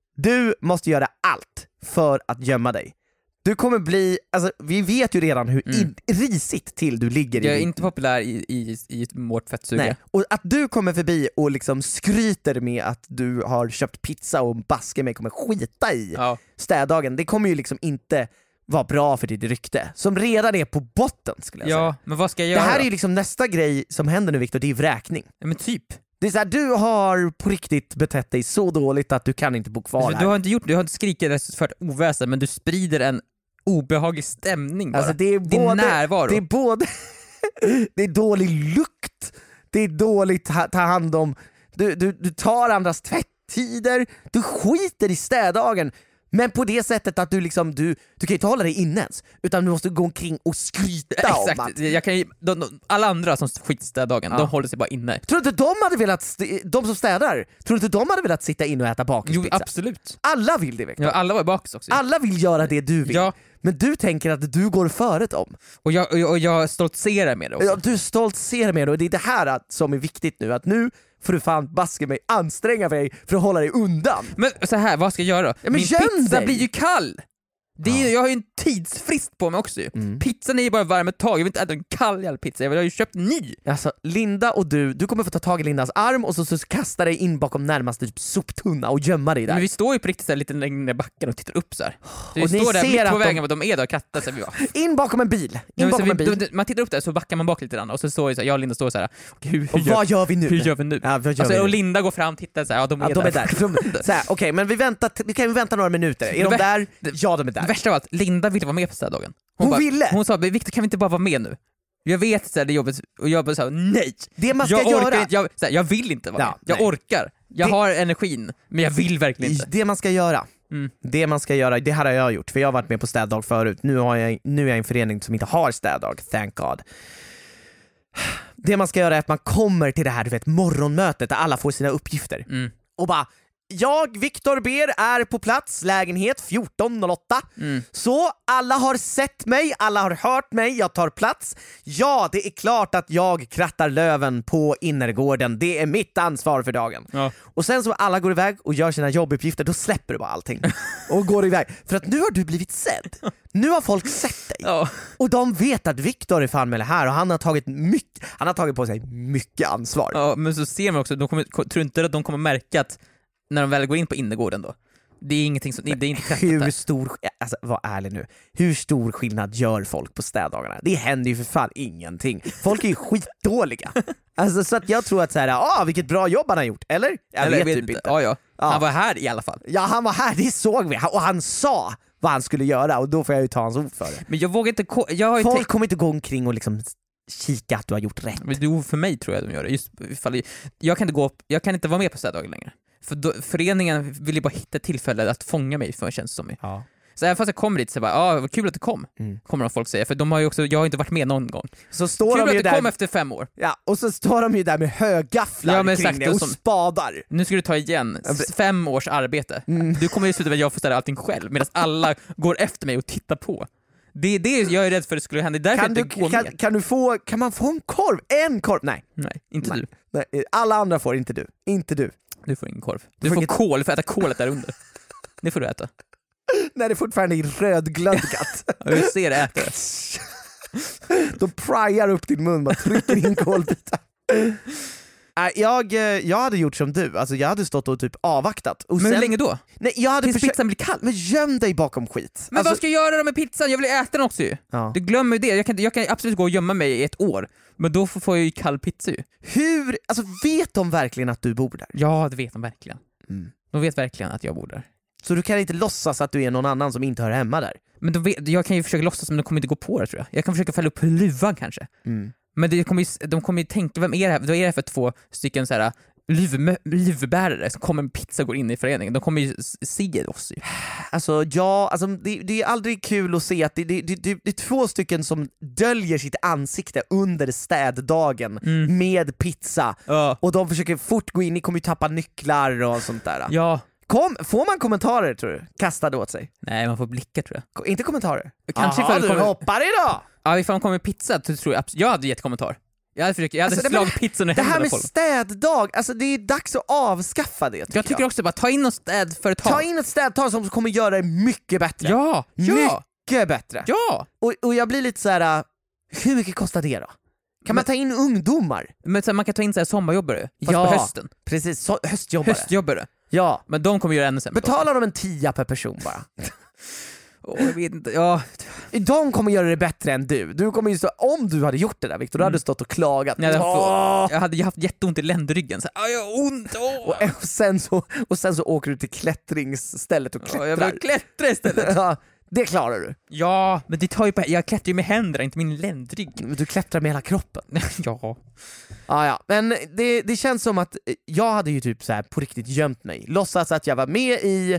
Speaker 2: du måste göra allt för att gömma dig. Du kommer bli, alltså vi vet ju redan hur
Speaker 1: Mm.
Speaker 2: in, risigt till du ligger
Speaker 1: Jag är
Speaker 2: i.
Speaker 1: inte populär i, i, i ett vårt fettsuge.
Speaker 2: Nej. Och att du kommer förbi och liksom skryter med att du har köpt pizza och baske mig kommer skita i
Speaker 1: Ja.
Speaker 2: städdagen, det kommer ju liksom inte vara bra för ditt rykte, som redan är på botten skulle jag säga.
Speaker 1: Ja, men vad ska jag
Speaker 2: Det
Speaker 1: göra?
Speaker 2: här är ju liksom nästa grej som händer nu Viktor, det är vräkning.
Speaker 1: Ja, men typ.
Speaker 2: Det är så här, du har på riktigt betett dig så dåligt att du kan inte bo kvar
Speaker 1: Alltså,
Speaker 2: här.
Speaker 1: du har inte gjort, du har inte skrikit eller fört oväsen, men du sprider en obehaglig stämning bara.
Speaker 2: Alltså det är
Speaker 1: Din
Speaker 2: både,
Speaker 1: närvaro.
Speaker 2: det är både det är dålig lukt, det är dåligt ta, ta hand om, du, du, du tar andras tvättider, du skiter i städdagen. Men på det sättet att du liksom, du, du kan ju inte hålla dig inne ens, utan du måste gå omkring och skryta om
Speaker 1: Exakt,
Speaker 2: att...
Speaker 1: jag kan ju, de, de, alla andra som skiter städdagen,
Speaker 2: Ja.
Speaker 1: de håller sig bara inne.
Speaker 2: Tror du inte de hade velat, st- de som städar, tror du inte de hade velat sitta in och äta
Speaker 1: Jo,
Speaker 2: bakelpizza?
Speaker 1: absolut.
Speaker 2: Alla vill det Victor.
Speaker 1: Ja, alla var bakis också.
Speaker 2: Alla vill göra det du vill.
Speaker 1: Ja,
Speaker 2: Men du tänker att du går före dem.
Speaker 1: och jag, och jag, och jag stoltserar med det också.
Speaker 2: Ja, du är stoltserar med det och det är det här att, som är viktigt nu, att nu får du fan baska mig anstränga dig för att hålla dig undan.
Speaker 1: Men så här, vad ska jag göra?
Speaker 2: men
Speaker 1: Min
Speaker 2: göm
Speaker 1: pizza
Speaker 2: dig!
Speaker 1: blir ju kall! Det är, ju- jag har ju en tidsfrist på mig också ju.
Speaker 2: Mm.
Speaker 1: Pizzan är ju bara varm ett tag, jag vill inte äta en kall jävla pizza, jag har ju köpt ny!
Speaker 2: Alltså Linda och du, du kommer få ta tag i Lindas arm och så, så kasta dig in bakom närmaste typ soptunna och gömma dig där.
Speaker 1: Men vi står ju på riktigt så här, lite längre ner i backen och tittar upp så här. Så vi
Speaker 2: Och ni
Speaker 1: står där
Speaker 2: ser
Speaker 1: mitt på
Speaker 2: att de-
Speaker 1: vägen, och de är där och kattar så vi bara...
Speaker 2: In bakom en bil! In
Speaker 1: Ja, men så
Speaker 2: bakom
Speaker 1: vi,
Speaker 2: en bil.
Speaker 1: då- man tittar upp där så backar man bak lite grann och så står ju så här, jag och Linda står så här. Hur, hur,
Speaker 2: Och
Speaker 1: gör,
Speaker 2: vad gör vi nu?
Speaker 1: hur gör vi nu?
Speaker 2: Ja, vad gör
Speaker 1: Alltså,
Speaker 2: vi nu?
Speaker 1: och Linda går fram, tittar så här, ja de är
Speaker 2: Ja, de är
Speaker 1: där.
Speaker 2: där. De, så här, okej, men vi, väntar, t- vi kan ju vänta några minuter. Är
Speaker 1: Men
Speaker 2: de
Speaker 1: vä-
Speaker 2: där?
Speaker 1: det-
Speaker 2: Ja, de är där.
Speaker 1: Det värsta av allt, Linda ville vara med på städdagen.
Speaker 2: Hon
Speaker 1: bara,
Speaker 2: ville?
Speaker 1: Hon sa, Victor kan vi inte bara vara med nu? Jag vet att det är jobbigt, och jag bara sa nej!
Speaker 2: Det man ska
Speaker 1: jag orkar
Speaker 2: göra,
Speaker 1: inte, jag, så här, jag vill inte vara
Speaker 2: Ja,
Speaker 1: med. Jag
Speaker 2: nej.
Speaker 1: orkar, jag
Speaker 2: Det-
Speaker 1: har energin, men jag vill verkligen inte.
Speaker 2: det man ska göra,
Speaker 1: Mm.
Speaker 2: det man ska göra, det här har jag gjort, för jag har varit med på städdag förut. Nu, har jag, nu är jag i en förening som inte har städdag, thank God. Det man ska göra är att man kommer till det här, du vet, morgonmötet där alla får sina uppgifter.
Speaker 1: Mm.
Speaker 2: Och bara, jag, Viktor Ber, är på plats, lägenhet fjorton noll åtta.
Speaker 1: Mm.
Speaker 2: Så alla har sett mig, alla har hört mig, jag tar plats. Ja, det är klart att jag krattar löven på innergården, det är mitt ansvar för dagen.
Speaker 1: Ja.
Speaker 2: Och sen så alla går iväg och gör sina jobbuppgifter, då släpper du bara allting och går iväg. För att nu har du blivit sedd. Nu har folk sett dig.
Speaker 1: Ja.
Speaker 2: Och de vet att Viktor är fan med det här och han har tagit mycket, han har tagit på sig mycket ansvar.
Speaker 1: Ja, men så ser man också, de kommer, tror du inte att de kommer märka att när de väl går in på innergården då, det är ingenting som, det är inte krattat
Speaker 2: Hur
Speaker 1: där.
Speaker 2: stor, alltså var ärlig nu, hur stor skillnad gör folk på städdagarna? Det händer ju för fan ingenting. Folk är ju skitdåliga. Alltså så att jag tror att så här, ah vilket bra jobb han har gjort, eller? Jag
Speaker 1: Eller,
Speaker 2: vet typ inte.
Speaker 1: Ja, ja.
Speaker 2: Ja.
Speaker 1: Han var här i alla fall.
Speaker 2: Ja, han var här, det såg vi, och han sa vad han skulle göra och då får jag ju ta hans ord för det.
Speaker 1: Men jag vågar inte, ko- jag har ju
Speaker 2: Folk
Speaker 1: tänkt,
Speaker 2: kommer inte gå omkring och liksom kika att du har gjort rätt.
Speaker 1: men jo, för mig tror jag de gör det. Just ifall, jag kan inte gå, jag kan inte vara med på städdagen längre. För då, föreningen vill ju bara hitta tillfälle att fånga mig, för det känns som.
Speaker 2: Ja.
Speaker 1: Så även fast jag kommer dit så bara, ja, vad kul att det kom. Mm. Kommer de folk säga, för de har ju också, jag har inte varit med någon gång.
Speaker 2: Så står
Speaker 1: kul
Speaker 2: de
Speaker 1: att
Speaker 2: ju
Speaker 1: det
Speaker 2: där,
Speaker 1: kom efter fem år.
Speaker 2: Ja, och så står de ju där med högafflar
Speaker 1: ja, men
Speaker 2: kring
Speaker 1: exakt,
Speaker 2: det och
Speaker 1: som,
Speaker 2: spadar.
Speaker 1: Nu ska du ta igen fem års arbete. Mm. Du kommer ju sluta med att jag får ställa allting själv medan alla går efter mig och tittar på. Det är det jag är rädd för att det skulle hända. Det är därför
Speaker 2: kan, du,
Speaker 1: inte går
Speaker 2: kan,
Speaker 1: med.
Speaker 2: Kan, du få, kan man få en korv? En korv? Nej.
Speaker 1: Nej, inte Nej. du.
Speaker 2: Nej, alla andra får, inte du. Inte du.
Speaker 1: Du får ingen korv. Du, du får, får inget... kol, du får äta kolet där under. Det får du äta.
Speaker 2: När det fortfarande är rödglödgat.
Speaker 1: Ja, jag ser det, äter det.
Speaker 2: Då prajar upp din mun, bara trycker in kolbitar. Jag, jag hade gjort som du, alltså jag hade stått och typ avvaktat. Och
Speaker 1: men
Speaker 2: sen,
Speaker 1: hur länge då?
Speaker 2: Nej, jag hade
Speaker 1: tills
Speaker 2: försökt,
Speaker 1: pizzan blir kall?
Speaker 2: Men göm dig bakom skit.
Speaker 1: Men
Speaker 2: alltså,
Speaker 1: vad ska jag göra då med pizzan? Jag vill äta den också ju. Ja. Du glömmer ju det. Jag kan, jag kan absolut gå och gömma mig i ett år. Men då får jag ju kall pizza ju.
Speaker 2: Hur, alltså vet de verkligen att du bor där?
Speaker 1: Ja, det vet de verkligen. Mm. De vet verkligen att jag bor där.
Speaker 2: Så du kan inte låtsas att du är någon annan som inte hör hemma där?
Speaker 1: Men de vet, jag kan ju försöka låtsas, men de kommer inte gå på det tror jag. Jag kan försöka fälla upp luvan kanske. Mm. Men det kommer ju, de kommer ju tänka, vem är det här? Vad är det här för två stycken så här livbärare som kommer med pizza och går in i föreningen? De kommer ju se oss ju.
Speaker 2: Alltså ja, alltså, det, det är aldrig kul att se att det, det, det, det är två stycken som döljer sitt ansikte under städdagen mm. med pizza. Uh. Och de försöker fort gå in, ni kommer ju tappa nycklar och sånt där.
Speaker 1: Ja.
Speaker 2: Kom, får man kommentarer tror du? Kastade åt sig?
Speaker 1: Nej, man får blickar tror jag.
Speaker 2: Inte kommentarer?
Speaker 1: Kanske
Speaker 2: Aha,
Speaker 1: ifall
Speaker 2: du
Speaker 1: kommer...
Speaker 2: hoppar idag!
Speaker 1: Ja, ifall de kommer med pizza så tror jag absolut... Jag hade gett kommentar. Jag hade, försökt, jag hade
Speaker 2: alltså,
Speaker 1: slagit pizzan i
Speaker 2: det
Speaker 1: händerna
Speaker 2: här med
Speaker 1: på dem.
Speaker 2: städdag, alltså det är dags att avskaffa det tycker
Speaker 1: jag. tycker
Speaker 2: jag.
Speaker 1: också bara, ta in något städföretag.
Speaker 2: Ta in ett städtag som kommer göra det mycket bättre.
Speaker 1: Ja, ja.
Speaker 2: Mycket bättre.
Speaker 1: Ja.
Speaker 2: Och, och jag blir lite så här: hur mycket kostar det då? Kan men, man ta in ungdomar?
Speaker 1: Men så här, man kan ta in så här sommarjobbare, fast
Speaker 2: ja,
Speaker 1: på hösten.
Speaker 2: Precis, så, höstjobbare.
Speaker 1: Höstjobbare.
Speaker 2: Ja.
Speaker 1: Men de kommer göra ännu sämre.
Speaker 2: Betala dem en tia per person bara.
Speaker 1: Oh, jag vet inte, ja.
Speaker 2: De kommer göra det bättre än du. Du kommer ju stå, om du hade gjort det där Victor, du mm. hade stått och klagat.
Speaker 1: Nej, jag, jag hade haft jätteont i ländryggen. Så, jag har ont. Oh.
Speaker 2: Och, och, sen så, och sen så åker du till klättringsstället och klättrar.
Speaker 1: Ja, jag vill klättra istället.
Speaker 2: Ja, det klarar du.
Speaker 1: Ja, men det tar ju på, jag klättrar ju med händerna, inte min ländrygg.
Speaker 2: Men du klättrar med hela kroppen.
Speaker 1: Ja.
Speaker 2: Ah, ja, men det, det känns som att jag hade ju typ så här på riktigt gömt mig. Låtsas att jag var med i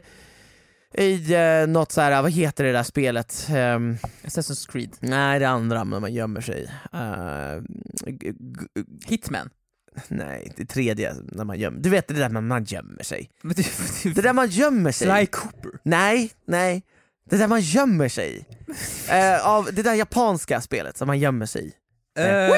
Speaker 2: i uh, något så här, vad heter det där spelet? Um,
Speaker 1: Assassin's Creed.
Speaker 2: Nej, det andra när man gömmer sig. Uh, g- g-
Speaker 1: Hitman.
Speaker 2: Nej, det tredje när man gömmer. Du vet det där man, man gömmer sig.
Speaker 1: Men det, det,
Speaker 2: det där man gömmer sig.
Speaker 1: Sly Cooper.
Speaker 2: Nej, nej. Det där man gömmer sig. uh, av det där japanska spelet som man gömmer sig i.
Speaker 1: Uh,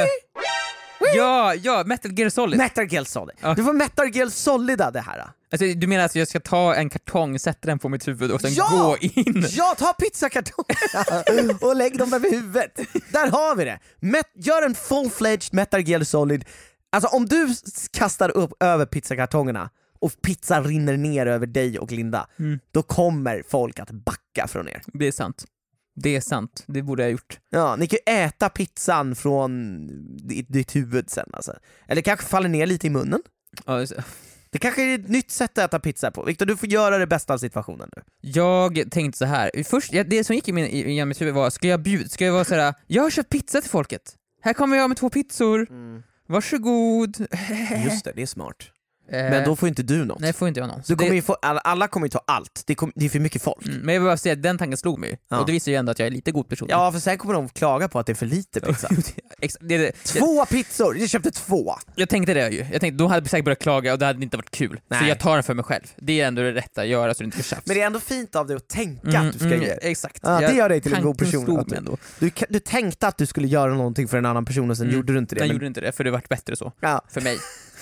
Speaker 1: ja, ja, Metal Gear Solid.
Speaker 2: Metal Gear Solid. Uh. Du får Metal Gear Solida det här.
Speaker 1: Alltså, du menar att jag ska ta en kartong, sätta den på mitt huvud och sen
Speaker 2: ja!
Speaker 1: gå in?
Speaker 2: Ja, ta pizzakartongerna och lägg dem över huvudet. Där har vi det. Met- gör en full-fledged Metal Gear Solid. Alltså om du kastar upp över pizzakartongerna och pizza rinner ner över dig och Linda, mm. då kommer folk att backa från er.
Speaker 1: Det är sant. Det är sant, det borde jag ha gjort.
Speaker 2: Ja, ni kan ju äta pizzan från ditt, ditt huvud sen alltså. Eller kanske faller ner lite i munnen.
Speaker 1: Ja,
Speaker 2: det kanske är ett nytt sätt att äta pizza på. Victor, du får göra det bästa av situationen nu.
Speaker 1: Jag tänkte så här. Först, det som gick i min, i, i mitt huvud var, ska jag bjuda, ska jag vara så här, jag har köpt pizza till folket. Här kommer jag med två pizzor. Mm. Varsågod.
Speaker 2: Just det, det är smart. Men då får inte du något.
Speaker 1: Nej, får inte jag något.
Speaker 2: Du kommer det... ju få, alla, alla kommer ju ta allt. Det, kom, det är för mycket folk.
Speaker 1: Mm, men jag vill bara säga att den tanken slog mig. Ja. Och det visar ju ändå att jag är lite god person.
Speaker 2: Ja, för sen kommer de klaga på att det är för lite pizza. det, det, två jag, pizzor! Jag köpte två!
Speaker 1: Jag tänkte det ju. Jag tänkte, då hade jag säkert börjat klaga och det hade inte varit kul. Nej. Så jag tar den för mig själv. Det är ändå det rätta att göra så det inte ska tjafs.
Speaker 2: Men det är ändå fint av dig att tänka
Speaker 1: mm,
Speaker 2: att du ska
Speaker 1: mm,
Speaker 2: göra.
Speaker 1: Exakt.
Speaker 2: Ja, det gör dig till en god person.
Speaker 1: Att du,
Speaker 2: du, du tänkte att du skulle göra någonting för en annan person och sen mm, gjorde du inte det.
Speaker 1: Jag
Speaker 2: men...
Speaker 1: gjorde inte det, för det vart bättre så. Ja. För mig.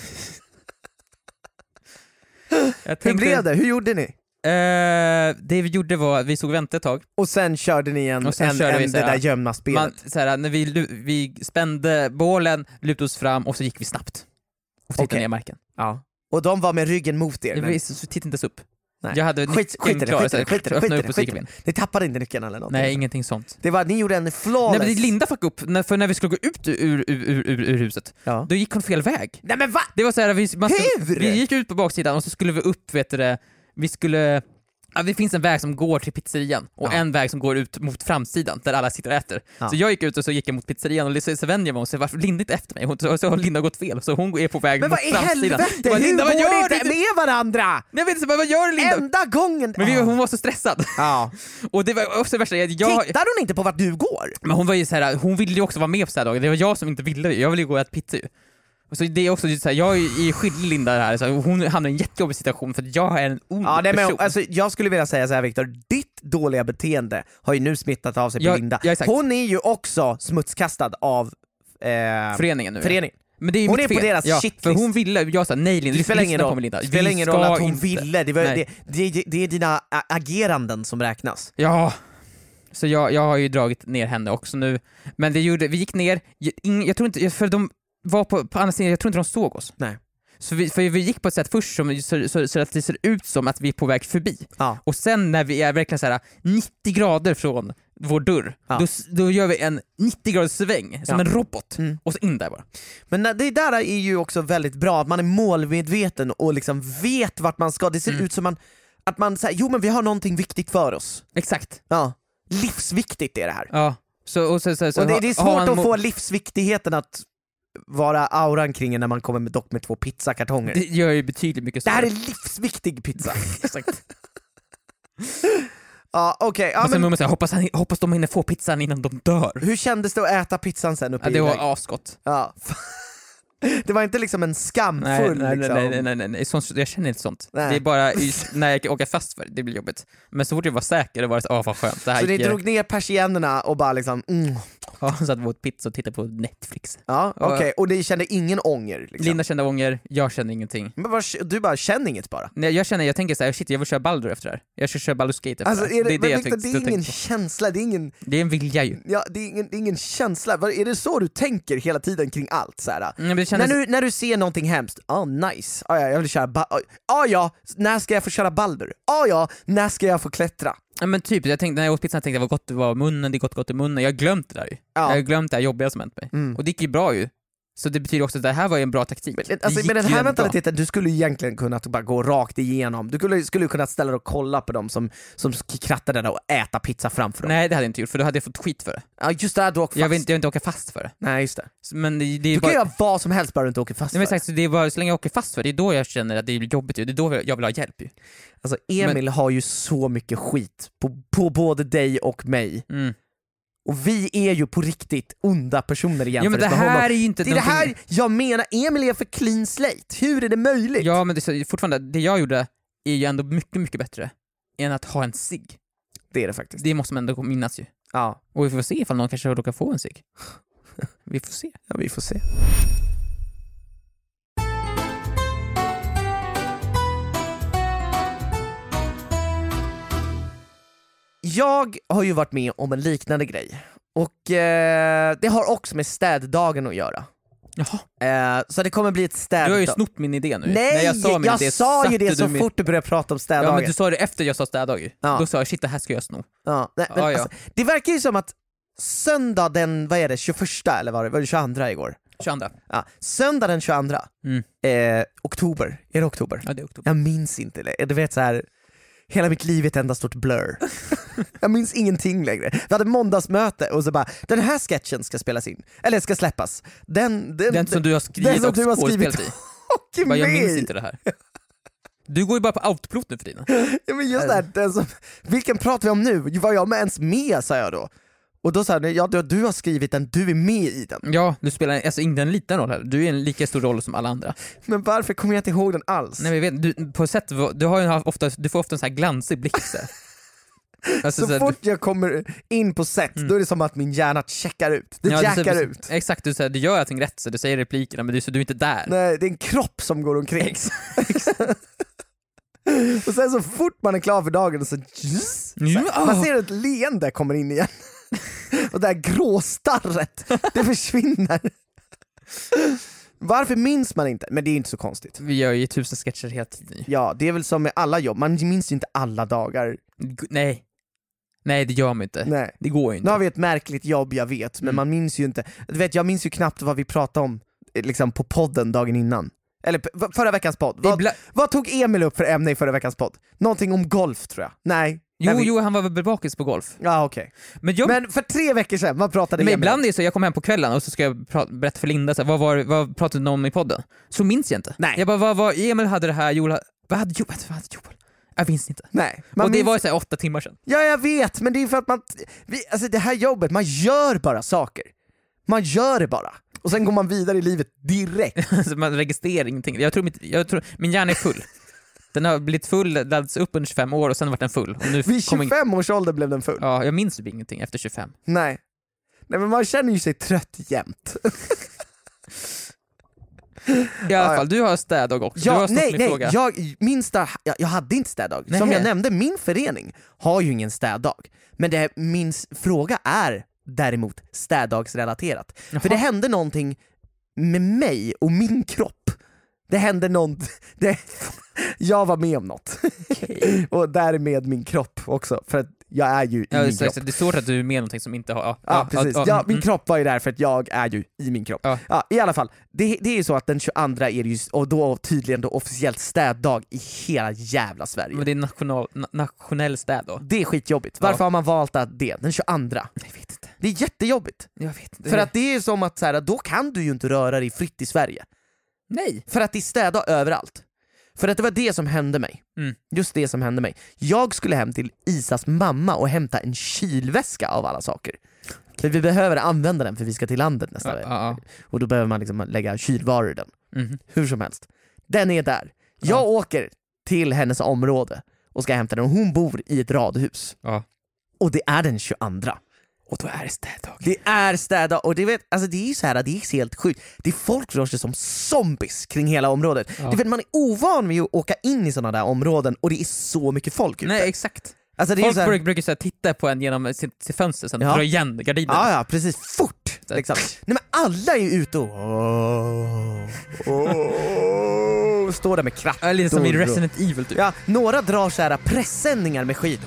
Speaker 2: Tänkte, hur blev det? Hur gjorde ni?
Speaker 1: Uh, det vi gjorde var att vi såg vänta ett tag.
Speaker 2: Och sen körde ni en,
Speaker 1: och sen
Speaker 2: en,
Speaker 1: körde
Speaker 2: en
Speaker 1: vi såhär,
Speaker 2: det där gömma spelet.
Speaker 1: Man, såhär, när vi, vi spände bålen, lutade oss fram och så gick vi snabbt. Och tittade okay. ner i marken.
Speaker 2: Ja. Och de var med ryggen mot er?
Speaker 1: Men... Vi tittade inte ens upp.
Speaker 2: Nej.
Speaker 1: Jag hade
Speaker 2: skit, skit,
Speaker 1: klar,
Speaker 2: skit, skit, skit, skit, skit, skit. Ni tappade inte nyckeln eller någonting?
Speaker 1: Nej, ingenting sånt.
Speaker 2: Det var, ni gjorde en flawless...
Speaker 1: Nej, men Linda fuck upp, när, för när vi skulle gå ut ur, ur, ur, ur, ur huset, ja. Då gick hon fel väg.
Speaker 2: Nej men va?
Speaker 1: Det var så här, vi, man skulle,
Speaker 2: Hur?
Speaker 1: vi gick ut på baksidan och så skulle vi upp, vet du det, vi skulle Ja, det finns en väg som går till pizzerian och
Speaker 2: Ja.
Speaker 1: en väg som går ut mot framsidan där alla sitter och äter.
Speaker 2: Ja.
Speaker 1: Så jag gick ut och så gick jag mot pizzerian och så, så vände jag mig och så varför Linda inte efter mig? Hon, så, så har Linda gått fel så hon är på väg
Speaker 2: Men
Speaker 1: mot
Speaker 2: vad i
Speaker 1: framsidan.
Speaker 2: helvete,
Speaker 1: Jag bara,
Speaker 2: hur
Speaker 1: Linda, vad
Speaker 2: går
Speaker 1: gör
Speaker 2: det
Speaker 1: du?
Speaker 2: inte med varandra?
Speaker 1: Jag vet inte, vad gör du Linda?
Speaker 2: Enda gången!
Speaker 1: Men vi,
Speaker 2: Ja.
Speaker 1: hon var så stressad.
Speaker 2: Ja.
Speaker 1: Och det var också det värsta, jag,
Speaker 2: Tittar hon inte på vart du går?
Speaker 1: men hon var ju så här, hon ville ju också vara med på så här dagar. Det var jag som inte ville, jag ville ju gå och äta pizza ju. Och så det är också så här, jag är skyldig Linda här, så hon hamnar i en jättejobbig situation för att jag är en ond
Speaker 2: Ja, nej, men,
Speaker 1: person.
Speaker 2: alltså, jag skulle vilja säga så här, Viktor, ditt dåliga beteende har ju nu smittat av sig på
Speaker 1: Ja,
Speaker 2: Linda.
Speaker 1: ja, exakt.
Speaker 2: Hon är ju också smutskastad av eh,
Speaker 1: föreningen nu. ja.
Speaker 2: föreningen.
Speaker 1: Men det är
Speaker 2: Hon
Speaker 1: mitt
Speaker 2: är på
Speaker 1: fel.
Speaker 2: deras
Speaker 1: ja,
Speaker 2: shitlist.
Speaker 1: för hon ville, jag sa nej Linda,
Speaker 2: Det spelar ingen
Speaker 1: lyssna på
Speaker 2: roll,
Speaker 1: mig, Linda.
Speaker 2: det spelar
Speaker 1: Vi
Speaker 2: ingen roll
Speaker 1: ska
Speaker 2: att hon
Speaker 1: inte.
Speaker 2: ville, det, var,
Speaker 1: Nej.
Speaker 2: det, det, det är dina ä- ageranden som räknas.
Speaker 1: Ja, så jag, jag har ju dragit ner henne också nu. Men det gjorde, vi gick ner, jag, ing, jag tror inte, för de var på, på andra sidan, jag tror inte de såg oss.
Speaker 2: Nej.
Speaker 1: Så vi, för vi gick på ett sätt först som, så, så, så att det ser ut som att vi är på väg förbi.
Speaker 2: Ja.
Speaker 1: Och sen när vi är verkligen så här nittio grader från vår dörr,
Speaker 2: Ja.
Speaker 1: då, då gör vi en nittio graders sväng, som
Speaker 2: Ja.
Speaker 1: en robot,
Speaker 2: Mm.
Speaker 1: och så in där bara.
Speaker 2: Men det där är ju också väldigt bra, att man är målmedveten och liksom vet vart man ska. Det ser
Speaker 1: Mm.
Speaker 2: ut som man, att man säger, jo men vi har någonting viktigt för oss.
Speaker 1: Exakt.
Speaker 2: Ja. Livsviktigt är det här.
Speaker 1: Ja. Så, och så, så, så,
Speaker 2: Och det, det är
Speaker 1: har
Speaker 2: svårt
Speaker 1: man
Speaker 2: att
Speaker 1: mo-
Speaker 2: få livsviktigheten att vara auran kring en när man kommer med, dock med två pizzakartonger.
Speaker 1: Det
Speaker 2: Det,
Speaker 1: gör ju betydligt mycket
Speaker 2: det här är
Speaker 1: större.
Speaker 2: livsviktig pizza.
Speaker 1: Exakt.
Speaker 2: Ja, okej. Ja,
Speaker 1: och sen
Speaker 2: men
Speaker 1: mumma säger, hoppas, han- hoppas de hinner få pizzan innan de dör.
Speaker 2: hur kändes det att äta pizzan sen uppe
Speaker 1: Ja,
Speaker 2: i
Speaker 1: det var
Speaker 2: väg?
Speaker 1: asgott.
Speaker 2: Ja. Det var inte liksom en skamfull
Speaker 1: Nej, nej,
Speaker 2: liksom.
Speaker 1: nej, nej, nej, nej, nej. Sånt, jag känner inte sånt.
Speaker 2: Nej.
Speaker 1: Det är bara i- när jag åker fast för det, det blir jobbigt. Men så fort jag var säker, det var det så, åh vad skönt. Det här
Speaker 2: Så ni
Speaker 1: gick,
Speaker 2: drog ner persiennerna och bara liksom, mm.
Speaker 1: ja, så att vi åt pizza och tittade på Netflix.
Speaker 2: Ja,
Speaker 1: Ja.
Speaker 2: okej. Och ni kände ingen ånger liksom?
Speaker 1: Linda kände ånger, jag kände ingenting.
Speaker 2: Men vad, du bara känner inget bara?
Speaker 1: Nej, jag känner, jag tänker så här, shit jag vill köra Baldur efter det här. Jag ska köra Baldur's Gate efter
Speaker 2: Alltså,
Speaker 1: det här.
Speaker 2: är det,
Speaker 1: det är det
Speaker 2: men
Speaker 1: jag
Speaker 2: Victor,
Speaker 1: tänkte,
Speaker 2: det är ingen
Speaker 1: tänkte på.
Speaker 2: känsla, det är ingen,
Speaker 1: Det är en vilja ju.
Speaker 2: ja, det är ingen, det är ingen känsla. Vad- Är det så du tänker hela tiden kring allt? Så här?
Speaker 1: Mm, men det kändes,
Speaker 2: När, du, när du ser någonting hemskt, ah nice, ah, ja, jag vill köra ba- ah, ja, när ska jag få köra Baldur? Ah, ja, när ska jag få klättra?
Speaker 1: ja, men typ, jag tänkte, när jag åt pizzan tänkte jag vad gott det var i munnen, det är gott gott i munnen. Jag har glömt det där ju.
Speaker 2: Ja.
Speaker 1: Jag har glömt det här jobbiga som hänt mig.
Speaker 2: Mm.
Speaker 1: Och det gick ju bra ju. Så det betyder också att det här var ju en bra taktik.
Speaker 2: Men,
Speaker 1: Det
Speaker 2: alltså,
Speaker 1: gick
Speaker 2: med den
Speaker 1: ju
Speaker 2: här
Speaker 1: ändå.
Speaker 2: mentaliteten, du skulle ju egentligen kunna bara gå rakt igenom. Du skulle, skulle kunna ställa dig och kolla på dem som, som krattade där och äta pizza framför dem.
Speaker 1: Nej det hade jag inte gjort, för då hade jag fått skit för det.
Speaker 2: Ja, just det, du åker fast.
Speaker 1: Jag vill inte, jag vill inte åka fast för det.
Speaker 2: Nej, just det.
Speaker 1: Så- Men det, det är
Speaker 2: Du
Speaker 1: bara...
Speaker 2: kan göra vad som helst bara du inte åker fast
Speaker 1: Nej, men
Speaker 2: för.
Speaker 1: exakt, så det är bara så länge jag åker fast för det, det är då jag känner att det är jobbigt ju. Det är då jag vill ha hjälp ju.
Speaker 2: Alltså Emil har ju så mycket skit på, på både dig och mig.
Speaker 1: Mm.
Speaker 2: Och vi är ju på riktigt onda personer
Speaker 1: Ja men
Speaker 2: jämfört
Speaker 1: det
Speaker 2: med
Speaker 1: här
Speaker 2: honom.
Speaker 1: är ju inte
Speaker 2: Det är det
Speaker 1: någonting-
Speaker 2: här jag menar, Emil är för clean slate. Hur är det möjligt?
Speaker 1: Ja men det är så, fortfarande, det jag gjorde är ju ändå mycket, mycket bättre än att ha en cigg.
Speaker 2: Det är det faktiskt.
Speaker 1: Det måste man ändå minnas ju.
Speaker 2: Ja,
Speaker 1: Och vi får se ifall någon kanske råkar få en cigg. Vi får se.
Speaker 2: ja, vi får se. Jag har ju varit med om en liknande grej. Och eh, det har också med städdagen att göra.
Speaker 1: Jaha.
Speaker 2: Eh, så det kommer bli ett
Speaker 1: Du
Speaker 2: städdag.
Speaker 1: har ju snott min idé nu.
Speaker 2: Nej,
Speaker 1: När
Speaker 2: jag sa,
Speaker 1: min
Speaker 2: jag
Speaker 1: idé,
Speaker 2: sa ju
Speaker 1: satte
Speaker 2: det
Speaker 1: du
Speaker 2: så
Speaker 1: min-
Speaker 2: fort du började prata om städdagen.
Speaker 1: Ja men du sa det efter jag sa städdag ju.
Speaker 2: Ja.
Speaker 1: Då sa jag shit det här ska jag sno.
Speaker 2: Ja, nej, men
Speaker 1: Ja, ja.
Speaker 2: Alltså, det verkar ju som att söndag den, vad är det, tjugoförsta eller var det, var det tjugoandra igår?
Speaker 1: tjugoandra.
Speaker 2: Ja, söndag den tjugoandra
Speaker 1: Mm.
Speaker 2: eh, oktober, är det oktober?
Speaker 1: Ja det är oktober.
Speaker 2: Jag minns inte, det- du vet så här. Hela mitt liv är ett enda stort blur. Jag minns ingenting längre. Vi hade måndagsmöte och så bara, den här sketchen ska spelas in, eller ska släppas. Den, den,
Speaker 1: Den som du har skrivit
Speaker 2: som
Speaker 1: och
Speaker 2: du har skrivit
Speaker 1: skådespelat i.
Speaker 2: och i
Speaker 1: Bara, jag minns
Speaker 2: mig.
Speaker 1: inte det här. Du går ju bara på autopilot nu för tiden.
Speaker 2: Ja, men just det här, den som, vilken pratar vi om nu? Var jag med ens med, sa jag då. Och då sa jag, ja du, du har skrivit den, du är med i den.
Speaker 1: Ja, du spelar alltså inte en liten roll här. Du är en lika stor roll som alla andra.
Speaker 2: Men varför kommer jag inte ihåg den alls?
Speaker 1: Nej men jag vet, du, på ett sätt, du, har ju haft ofta, du får ofta en sån här glansig blick så här. Alltså,
Speaker 2: så
Speaker 1: så här,
Speaker 2: fort jag kommer in på set,
Speaker 1: Mm.
Speaker 2: då är det som att min hjärna checkar ut. Det
Speaker 1: ja, du-
Speaker 2: jackar
Speaker 1: du-
Speaker 2: ut.
Speaker 1: Exakt, du, så här, du gör allting rätt, så du säger replikerna men du, så du är inte där.
Speaker 2: Nej, det är en kropp som går omkring.
Speaker 1: Exakt.
Speaker 2: Och sen så fort man är klar för dagen så, så
Speaker 1: Ja.
Speaker 2: här, man ser ett leende kommer in igen. Och det här gråstarret, det försvinner. Varför minns man inte? Men det är inte så konstigt.
Speaker 1: Vi gör ju tusen sketcher hela tiden.
Speaker 2: Ja, det är väl som med alla jobb, man minns ju inte alla dagar.
Speaker 1: G- Nej. Nej, det gör man inte.
Speaker 2: Nej.
Speaker 1: Det går ju
Speaker 2: Nu
Speaker 1: inte.
Speaker 2: har vi ett märkligt jobb, jag vet, men
Speaker 1: Mm.
Speaker 2: man minns ju inte. Du vet, jag minns ju knappt vad vi pratade om eh, liksom på podden dagen innan. Eller p- förra veckans podd. Vad,
Speaker 1: Ibla-
Speaker 2: vad tog Emil upp för ämne i förra veckans podd? Någonting om golf tror jag. Nej.
Speaker 1: Jo,
Speaker 2: vi...
Speaker 1: jo, han var väl bakis på golf.
Speaker 2: Ja, okej. Okay.
Speaker 1: Men, jag...
Speaker 2: Men för tre veckor sedan, vad pratade
Speaker 1: Men
Speaker 2: Emil
Speaker 1: ibland
Speaker 2: om?
Speaker 1: är det så, jag kommer hem på kvällen och så ska jag pra- berätta för Linda, så här, vad, var, vad pratade de om i podden? Så minns jag inte.
Speaker 2: Nej.
Speaker 1: Jag bara, vad, vad Emil hade det här, Joel hade... Vad hade Joel? Vad hade Joel? Jag minns inte.
Speaker 2: Nej.
Speaker 1: Och det
Speaker 2: minns...
Speaker 1: var ju så här åtta timmar sedan.
Speaker 2: Ja, jag vet, men det är för att man... Vi, alltså det här jobbet, man gör bara saker. Man gör det bara. Och sen går man vidare i livet direkt.
Speaker 1: Alltså man registrerar ingenting. Jag tror, mitt, jag tror min hjärna är full. Den har blivit full, laddats upp under tjugofem år och sen har den full. Och nu
Speaker 2: Vid tjugofem in... års ålder blev den full.
Speaker 1: Ja, jag minns typ ingenting efter tjugofem.
Speaker 2: Nej. Nej, men man känner ju sig trött jämt.
Speaker 1: I alla fall, du har städdag också.
Speaker 2: Ja,
Speaker 1: du har
Speaker 2: nej,
Speaker 1: min
Speaker 2: nej,
Speaker 1: fråga.
Speaker 2: jag, min stad, jag, jag hade inte städdag.
Speaker 1: Nej.
Speaker 2: Som jag nämnde, min förening har ju ingen städdag. Men det, min fråga är däremot städdagsrelaterat.
Speaker 1: Jaha.
Speaker 2: För det hände någonting med mig och min kropp. Det hände något, det, jag var med om något.
Speaker 1: Okay.
Speaker 2: Och därmed min kropp också, för att jag är ju i
Speaker 1: ja,
Speaker 2: min
Speaker 1: så,
Speaker 2: kropp.
Speaker 1: Så det är svårt att du är med någonting som inte har... Ja,
Speaker 2: Ja,
Speaker 1: ja,
Speaker 2: precis.
Speaker 1: ja,
Speaker 2: Ja,
Speaker 1: mm,
Speaker 2: min
Speaker 1: mm.
Speaker 2: kropp var ju där för att jag är ju i min kropp.
Speaker 1: Ja.
Speaker 2: Ja, i alla fall. Det, det är ju så att den tjugoandra är det ju, och då tydligen då officiellt städdag i hela jävla Sverige.
Speaker 1: Men det är national, na, nationell städ då?
Speaker 2: Det är skitjobbigt. Varför
Speaker 1: Ja.
Speaker 2: har man valt att det? Den tjugoandra?
Speaker 1: Jag vet inte.
Speaker 2: Det är jättejobbigt.
Speaker 1: Jag vet inte.
Speaker 2: För att det är som att så här, då kan du ju inte röra dig fritt i Sverige.
Speaker 1: Nej.
Speaker 2: För att det är städa överallt. För att det var det som hände mig.
Speaker 1: Mm.
Speaker 2: Just det som hände mig. Jag skulle hem till Isas mamma och hämta en kylväska av alla saker. För vi behöver använda den för vi ska till landet nästa
Speaker 1: Ja,
Speaker 2: vecka.
Speaker 1: ja, ja.
Speaker 2: Och då behöver man liksom lägga kylvaror i den.
Speaker 1: Mhm.
Speaker 2: Hur som helst. Den är där. Jag
Speaker 1: Ja.
Speaker 2: åker till hennes område och ska hämta den. Och hon bor i ett radhus.
Speaker 1: Ja.
Speaker 2: Och det är den tjugoandra.
Speaker 1: Och då är det städdag.
Speaker 2: Det är städa och det, vet, alltså det är ju så här, det är helt sjukt. Det är folk rör sig som zombies kring hela området.
Speaker 1: Ja.
Speaker 2: Du vet, man är ovan vid att åka in i sådana där områden och det är så mycket folk ute.
Speaker 1: Nej, exakt.
Speaker 2: Alltså det är
Speaker 1: Folk
Speaker 2: så här,
Speaker 1: brukar, brukar så här, titta på en genom sitt, sitt fönster, sen
Speaker 2: Ja.
Speaker 1: dra igen gardinen.
Speaker 2: ja, ja, precis. Fort!
Speaker 1: Så-
Speaker 2: Liksom. Nej, men alla är ju ute och oh, oh, står där med krattor.
Speaker 1: Ja, lite som i
Speaker 2: och-
Speaker 1: Resident Evil typ.
Speaker 2: Ja, några drar så här pressändningar med skit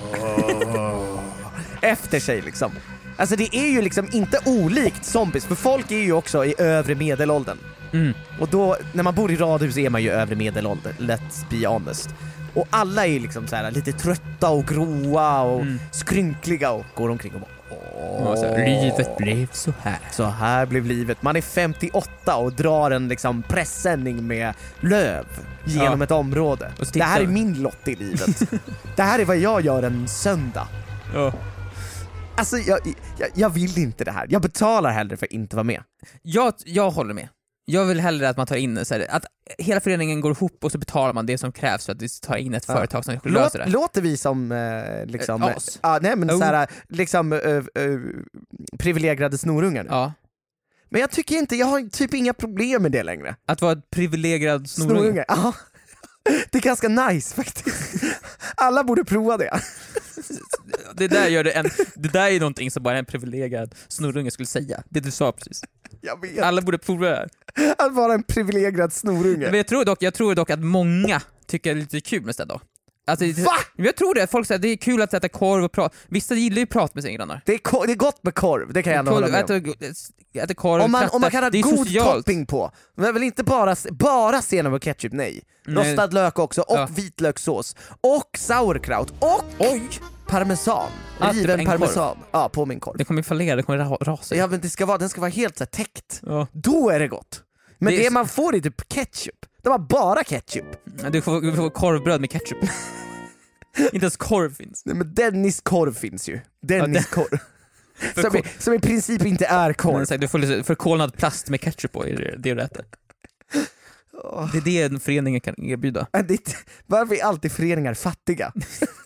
Speaker 2: efter sig liksom. Alltså det är ju liksom inte olikt zombies, för folk är ju också i övre medelåldern.
Speaker 1: Mm.
Speaker 2: Och då, när man bor i radhus är man ju övre medelålder, let's be honest. Och alla är ju liksom så här lite trötta och gråa och
Speaker 1: Mm.
Speaker 2: skrynkliga och går omkring och bara
Speaker 1: Ja, så här, livet blev så här.
Speaker 2: så här blev livet. Man är femtioåtta och drar en liksom pressändning med löv genom
Speaker 1: Ja.
Speaker 2: ett område.
Speaker 1: Och så
Speaker 2: Det här är
Speaker 1: tittar-
Speaker 2: min lott i livet. Det här är vad jag gör en söndag.
Speaker 1: Ja.
Speaker 2: Alltså jag, jag, jag vill inte det här. Jag betalar hellre för att inte vara med.
Speaker 1: Jag, jag håller med. Jag vill hellre att man tar in så här, att hela föreningen går ihop och så betalar man det som krävs för att vi tar in ett
Speaker 2: Ja.
Speaker 1: företag som
Speaker 2: Låt,
Speaker 1: löser det.
Speaker 2: låter vi som eh, liksom,
Speaker 1: Eh,
Speaker 2: eh,
Speaker 1: as.
Speaker 2: ja, nej men
Speaker 1: Oh.
Speaker 2: såhär, liksom eh, eh, privilegierade snorungar.
Speaker 1: Ja.
Speaker 2: Men jag tycker inte, jag har typ inga problem med det längre.
Speaker 1: Att vara ett privilegierad snorunge.
Speaker 2: Snorungar, ja. Det är ganska nice faktiskt. Alla borde prova det.
Speaker 1: Det där, gör det, en, det där är någonting som bara en privilegierad snorunge skulle säga. Det du sa precis.
Speaker 2: Jag vet.
Speaker 1: Alla borde prova det här.
Speaker 2: Att vara en privilegierad snorunge.
Speaker 1: Men jag tror dock, jag tror dock att många tycker det är lite kul med städdag. Alltså, det-
Speaker 2: Va?
Speaker 1: Jag tror det, folk säger det är kul att äta korv och prata. Vissa gillar ju att prata med sina grannar.
Speaker 2: Det är, ko- det är gott med korv, det kan jag ändå hålla med om.
Speaker 1: Äta, äta korv,
Speaker 2: Om man,
Speaker 1: kratta,
Speaker 2: om man kan ha
Speaker 1: det är
Speaker 2: god
Speaker 1: socialt.
Speaker 2: topping på. Men väl inte bara, bara senap och ketchup, nej.
Speaker 1: Nej.
Speaker 2: Rostad lök också, och
Speaker 1: Ja.
Speaker 2: vitlökssås. Och sauerkraut, och
Speaker 1: Oj!
Speaker 2: parmesan.
Speaker 1: Ah, typ
Speaker 2: Riven
Speaker 1: en
Speaker 2: parmesan. Ja, på min korv.
Speaker 1: Det kommer ju fallera, det kommer ra- rasa.
Speaker 2: Ja, men det ska vara, den ska vara helt så här täckt.
Speaker 1: Ja.
Speaker 2: Då är det gott. Men
Speaker 1: Det
Speaker 2: det,
Speaker 1: är så-
Speaker 2: man får är typ ketchup. Det var bara ketchup.
Speaker 1: Du får, du får korvbröd med ketchup. Inte ens korv finns.
Speaker 2: Nej, men Dennis korv finns ju. Dennis
Speaker 1: Ja,
Speaker 2: korv.
Speaker 1: För
Speaker 2: Som, i,
Speaker 1: korv-
Speaker 2: som i princip inte är korv.
Speaker 1: Men, så här, du får lite förkolnad plast med ketchup på, är det det du äter.
Speaker 2: Åh.
Speaker 1: Det är det en förening kan erbjuda.
Speaker 2: Äh, det, varför är alltid föreningar fattiga?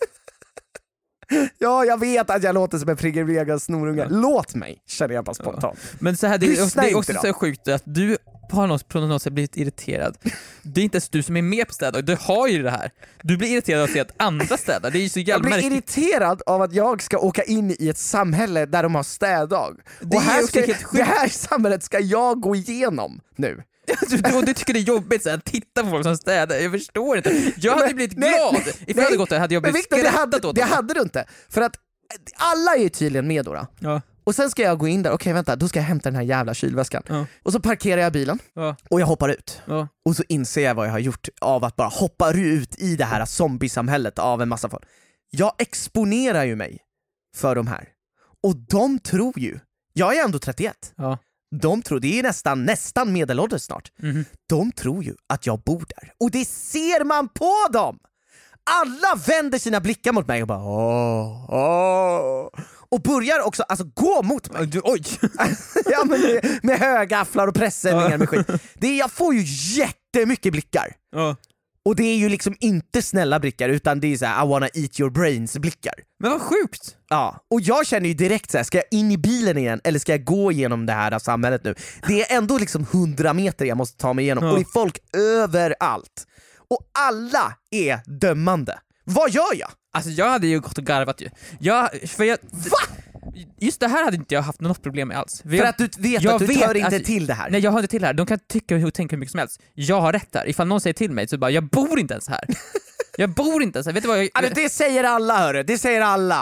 Speaker 2: Ja, jag vet att jag låter som en privilegierad snorunge.
Speaker 1: Ja.
Speaker 2: Låt mig, känner jag bara spontant.
Speaker 1: Men så här, det,
Speaker 2: Lyssna
Speaker 1: det är
Speaker 2: inte
Speaker 1: också
Speaker 2: då.
Speaker 1: så här sjukt att du har något, på något sätt blivit irriterad. Det är inte ens du som är med på städdag, du har ju det här. Du blir irriterad av att se att andra städar, det är ju så
Speaker 2: Jag
Speaker 1: jävla
Speaker 2: blir
Speaker 1: märkligt.
Speaker 2: irriterad av att jag ska åka in i ett samhälle där de har städdag.
Speaker 1: Det
Speaker 2: Och
Speaker 1: är
Speaker 2: här
Speaker 1: också
Speaker 2: ska,
Speaker 1: helt sjukt.
Speaker 2: det här samhället ska jag gå igenom nu.
Speaker 1: Du, och du tycker det är jobbigt så här, att titta på folk som städar, jag förstår inte. Jag hade
Speaker 2: Men-
Speaker 1: blivit
Speaker 2: nej,
Speaker 1: glad.
Speaker 2: nej,
Speaker 1: Ifall jag hade gått där hade jag
Speaker 2: Men
Speaker 1: blivit
Speaker 2: Victor, det
Speaker 1: skrattat
Speaker 2: hade,
Speaker 1: åt
Speaker 2: det
Speaker 1: dem.
Speaker 2: hade du inte. För att alla är ju tydligen med då. då.
Speaker 1: Ja.
Speaker 2: Och sen ska jag gå in där, okej okay, vänta, då ska jag hämta den här jävla kylväskan.
Speaker 1: Ja.
Speaker 2: Och så parkerar jag bilen
Speaker 1: Ja.
Speaker 2: och jag hoppar ut.
Speaker 1: Ja.
Speaker 2: Och så inser jag vad jag har gjort av att bara hoppa ut i det här zombiesamhället av en massa folk. Jag exponerar ju mig för de här. Och de tror ju, jag är ändå trettioett.
Speaker 1: Ja.
Speaker 2: De tror, det är nästan, nästan medelålder snart.
Speaker 1: Mm-hmm.
Speaker 2: De tror ju att jag bor där. Och det ser man på dem! Alla vänder sina blickar mot mig och bara åh, åh. Och börjar också alltså, gå mot mig.
Speaker 1: Du, oj!
Speaker 2: Ja, men med, med högafflar och pressändningar med skit. Det är, jag får ju jättemycket blickar.
Speaker 1: Ja.
Speaker 2: Och det är ju liksom inte snälla blickar, utan det är så här, I wanna eat your brains blickar.
Speaker 1: Men vad sjukt!
Speaker 2: Ja, och jag känner ju direkt så här, ska jag in i bilen igen eller ska jag gå igenom det här samhället nu? Det är ändå liksom hundra meter jag måste ta mig igenom. Ja. Och det är folk överallt. Och alla är dömande. Vad gör jag?
Speaker 1: Alltså jag hade ju gått och garvat ju. Jag, för jag,
Speaker 2: Va?
Speaker 1: Just det här hade inte jag haft något problem med alls. För,
Speaker 2: för
Speaker 1: jag,
Speaker 2: att du vet
Speaker 1: jag
Speaker 2: att du
Speaker 1: vet,
Speaker 2: hör inte
Speaker 1: alltså,
Speaker 2: till det här.
Speaker 1: Nej, jag hör inte till det här. De kan tycka och tänka hur mycket som helst. Jag har rätt där. Ifall någon säger till mig så bara, jag bor inte ens här. Jag bor inte ens här. Vet du vad jag...
Speaker 2: Alltså, det säger alla, hörru. Det säger alla.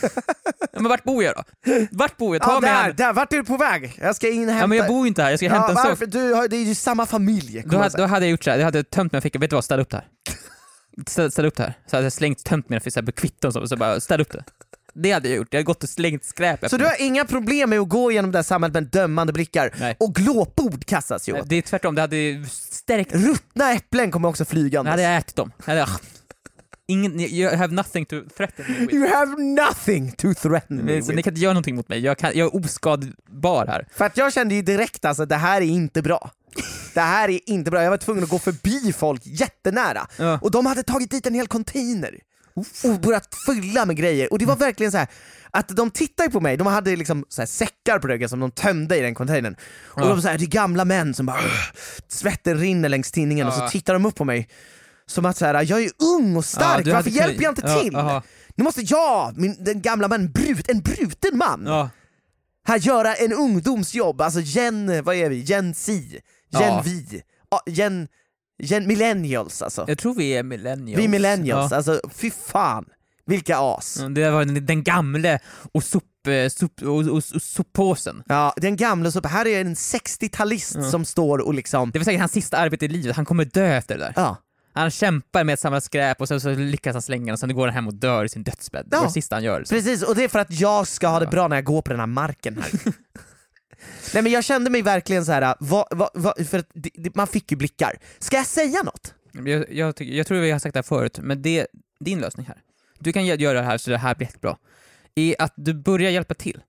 Speaker 1: Men vart bor jag då? Vart bor jag? Ta
Speaker 2: ja,
Speaker 1: mig
Speaker 2: där, där, vart är du på väg? Jag ska in och hämta...
Speaker 1: Ja, men jag bor ju inte här. Jag ska hämta
Speaker 2: ja,
Speaker 1: en
Speaker 2: varför?
Speaker 1: sak.
Speaker 2: Du har, det är ju samma familj.
Speaker 1: Då hade, då hade jag gjort så här. Jag hade tömt mina fickor. Vet du vad? Ställ upp det här. Ställ, ställ upp det här. Så hade jag slängt tömt mina fickor på kvitton och så, så bara ställ upp det. Det hade jag gjort. Jag hade gått och slängt skräp efter.
Speaker 2: Så du har inga problem med att gå igenom det här samhället med dömande blickar?
Speaker 1: Nej.
Speaker 2: Och glåpord kastas ju åt?
Speaker 1: Det är tvärtom. Det hade stärkt.
Speaker 2: Ruttna äpplen kommer också flygande.
Speaker 1: Jag hade ätit dem. Jag hade... Ingen, you have nothing to threaten me with.
Speaker 2: You have nothing to threaten me
Speaker 1: Så
Speaker 2: with.
Speaker 1: ni kan inte göra någonting mot mig. Jag, kan, jag är oskadbar här.
Speaker 2: För att jag kände ju direkt alltså, det här är inte bra. Det här är inte bra. Jag var tvungen att gå förbi folk jättenära.
Speaker 1: Ja.
Speaker 2: Och de hade tagit dit en hel container och börjat fylla med grejer. Och det var verkligen så här att de tittade på mig. De hade liksom så här säckar på ryggen som de tömde i den containern. Och
Speaker 1: Ja.
Speaker 2: de så här, det är gamla män som bara svetten rinner längs tinningen.
Speaker 1: Ja.
Speaker 2: Och så tittar de upp på mig som att så här, jag är ung och stark.
Speaker 1: Ja,
Speaker 2: varför
Speaker 1: hade
Speaker 2: hjälper jag inte
Speaker 1: ja,
Speaker 2: till?
Speaker 1: aha.
Speaker 2: Nu måste jag, min, den gamla mannen, brut, en bruten man
Speaker 1: Ja.
Speaker 2: här göra en ungdomsjobb. Alltså gen, vad är vi? Gen Z, Gen
Speaker 1: Ja.
Speaker 2: V, ja, gen, gen millennials alltså.
Speaker 1: Jag tror vi är millennials.
Speaker 2: Vi är millennials,
Speaker 1: Ja.
Speaker 2: alltså fy fan. Vilka as.
Speaker 1: Ja, det var den, den gamle och sop, sop, och, och, och soppåsen.
Speaker 2: Ja, den gamla, så här är en sextiotalist
Speaker 1: Ja.
Speaker 2: som står och liksom...
Speaker 1: Det var säkert hans sista arbete i livet. Han kommer dö efter det där.
Speaker 2: Ja.
Speaker 1: Han kämpar med att samla skräp och sen så lyckas han slänga och sen går han hem och dör i sin dödsbädd. Det
Speaker 2: Ja.
Speaker 1: var det sista han gör. Så.
Speaker 2: Precis, och det är för att jag ska ha det
Speaker 1: Ja.
Speaker 2: bra när jag går på den här marken här. Nej men jag kände mig verkligen så här, vad, vad, vad, för att det, det, man fick ju blickar. Ska jag säga något?
Speaker 1: Jag, jag, tycker, jag tror vi har sagt det här förut, men det din lösning här. Du kan göra det här så det här blir jättebra. Är att du börjar hjälpa till.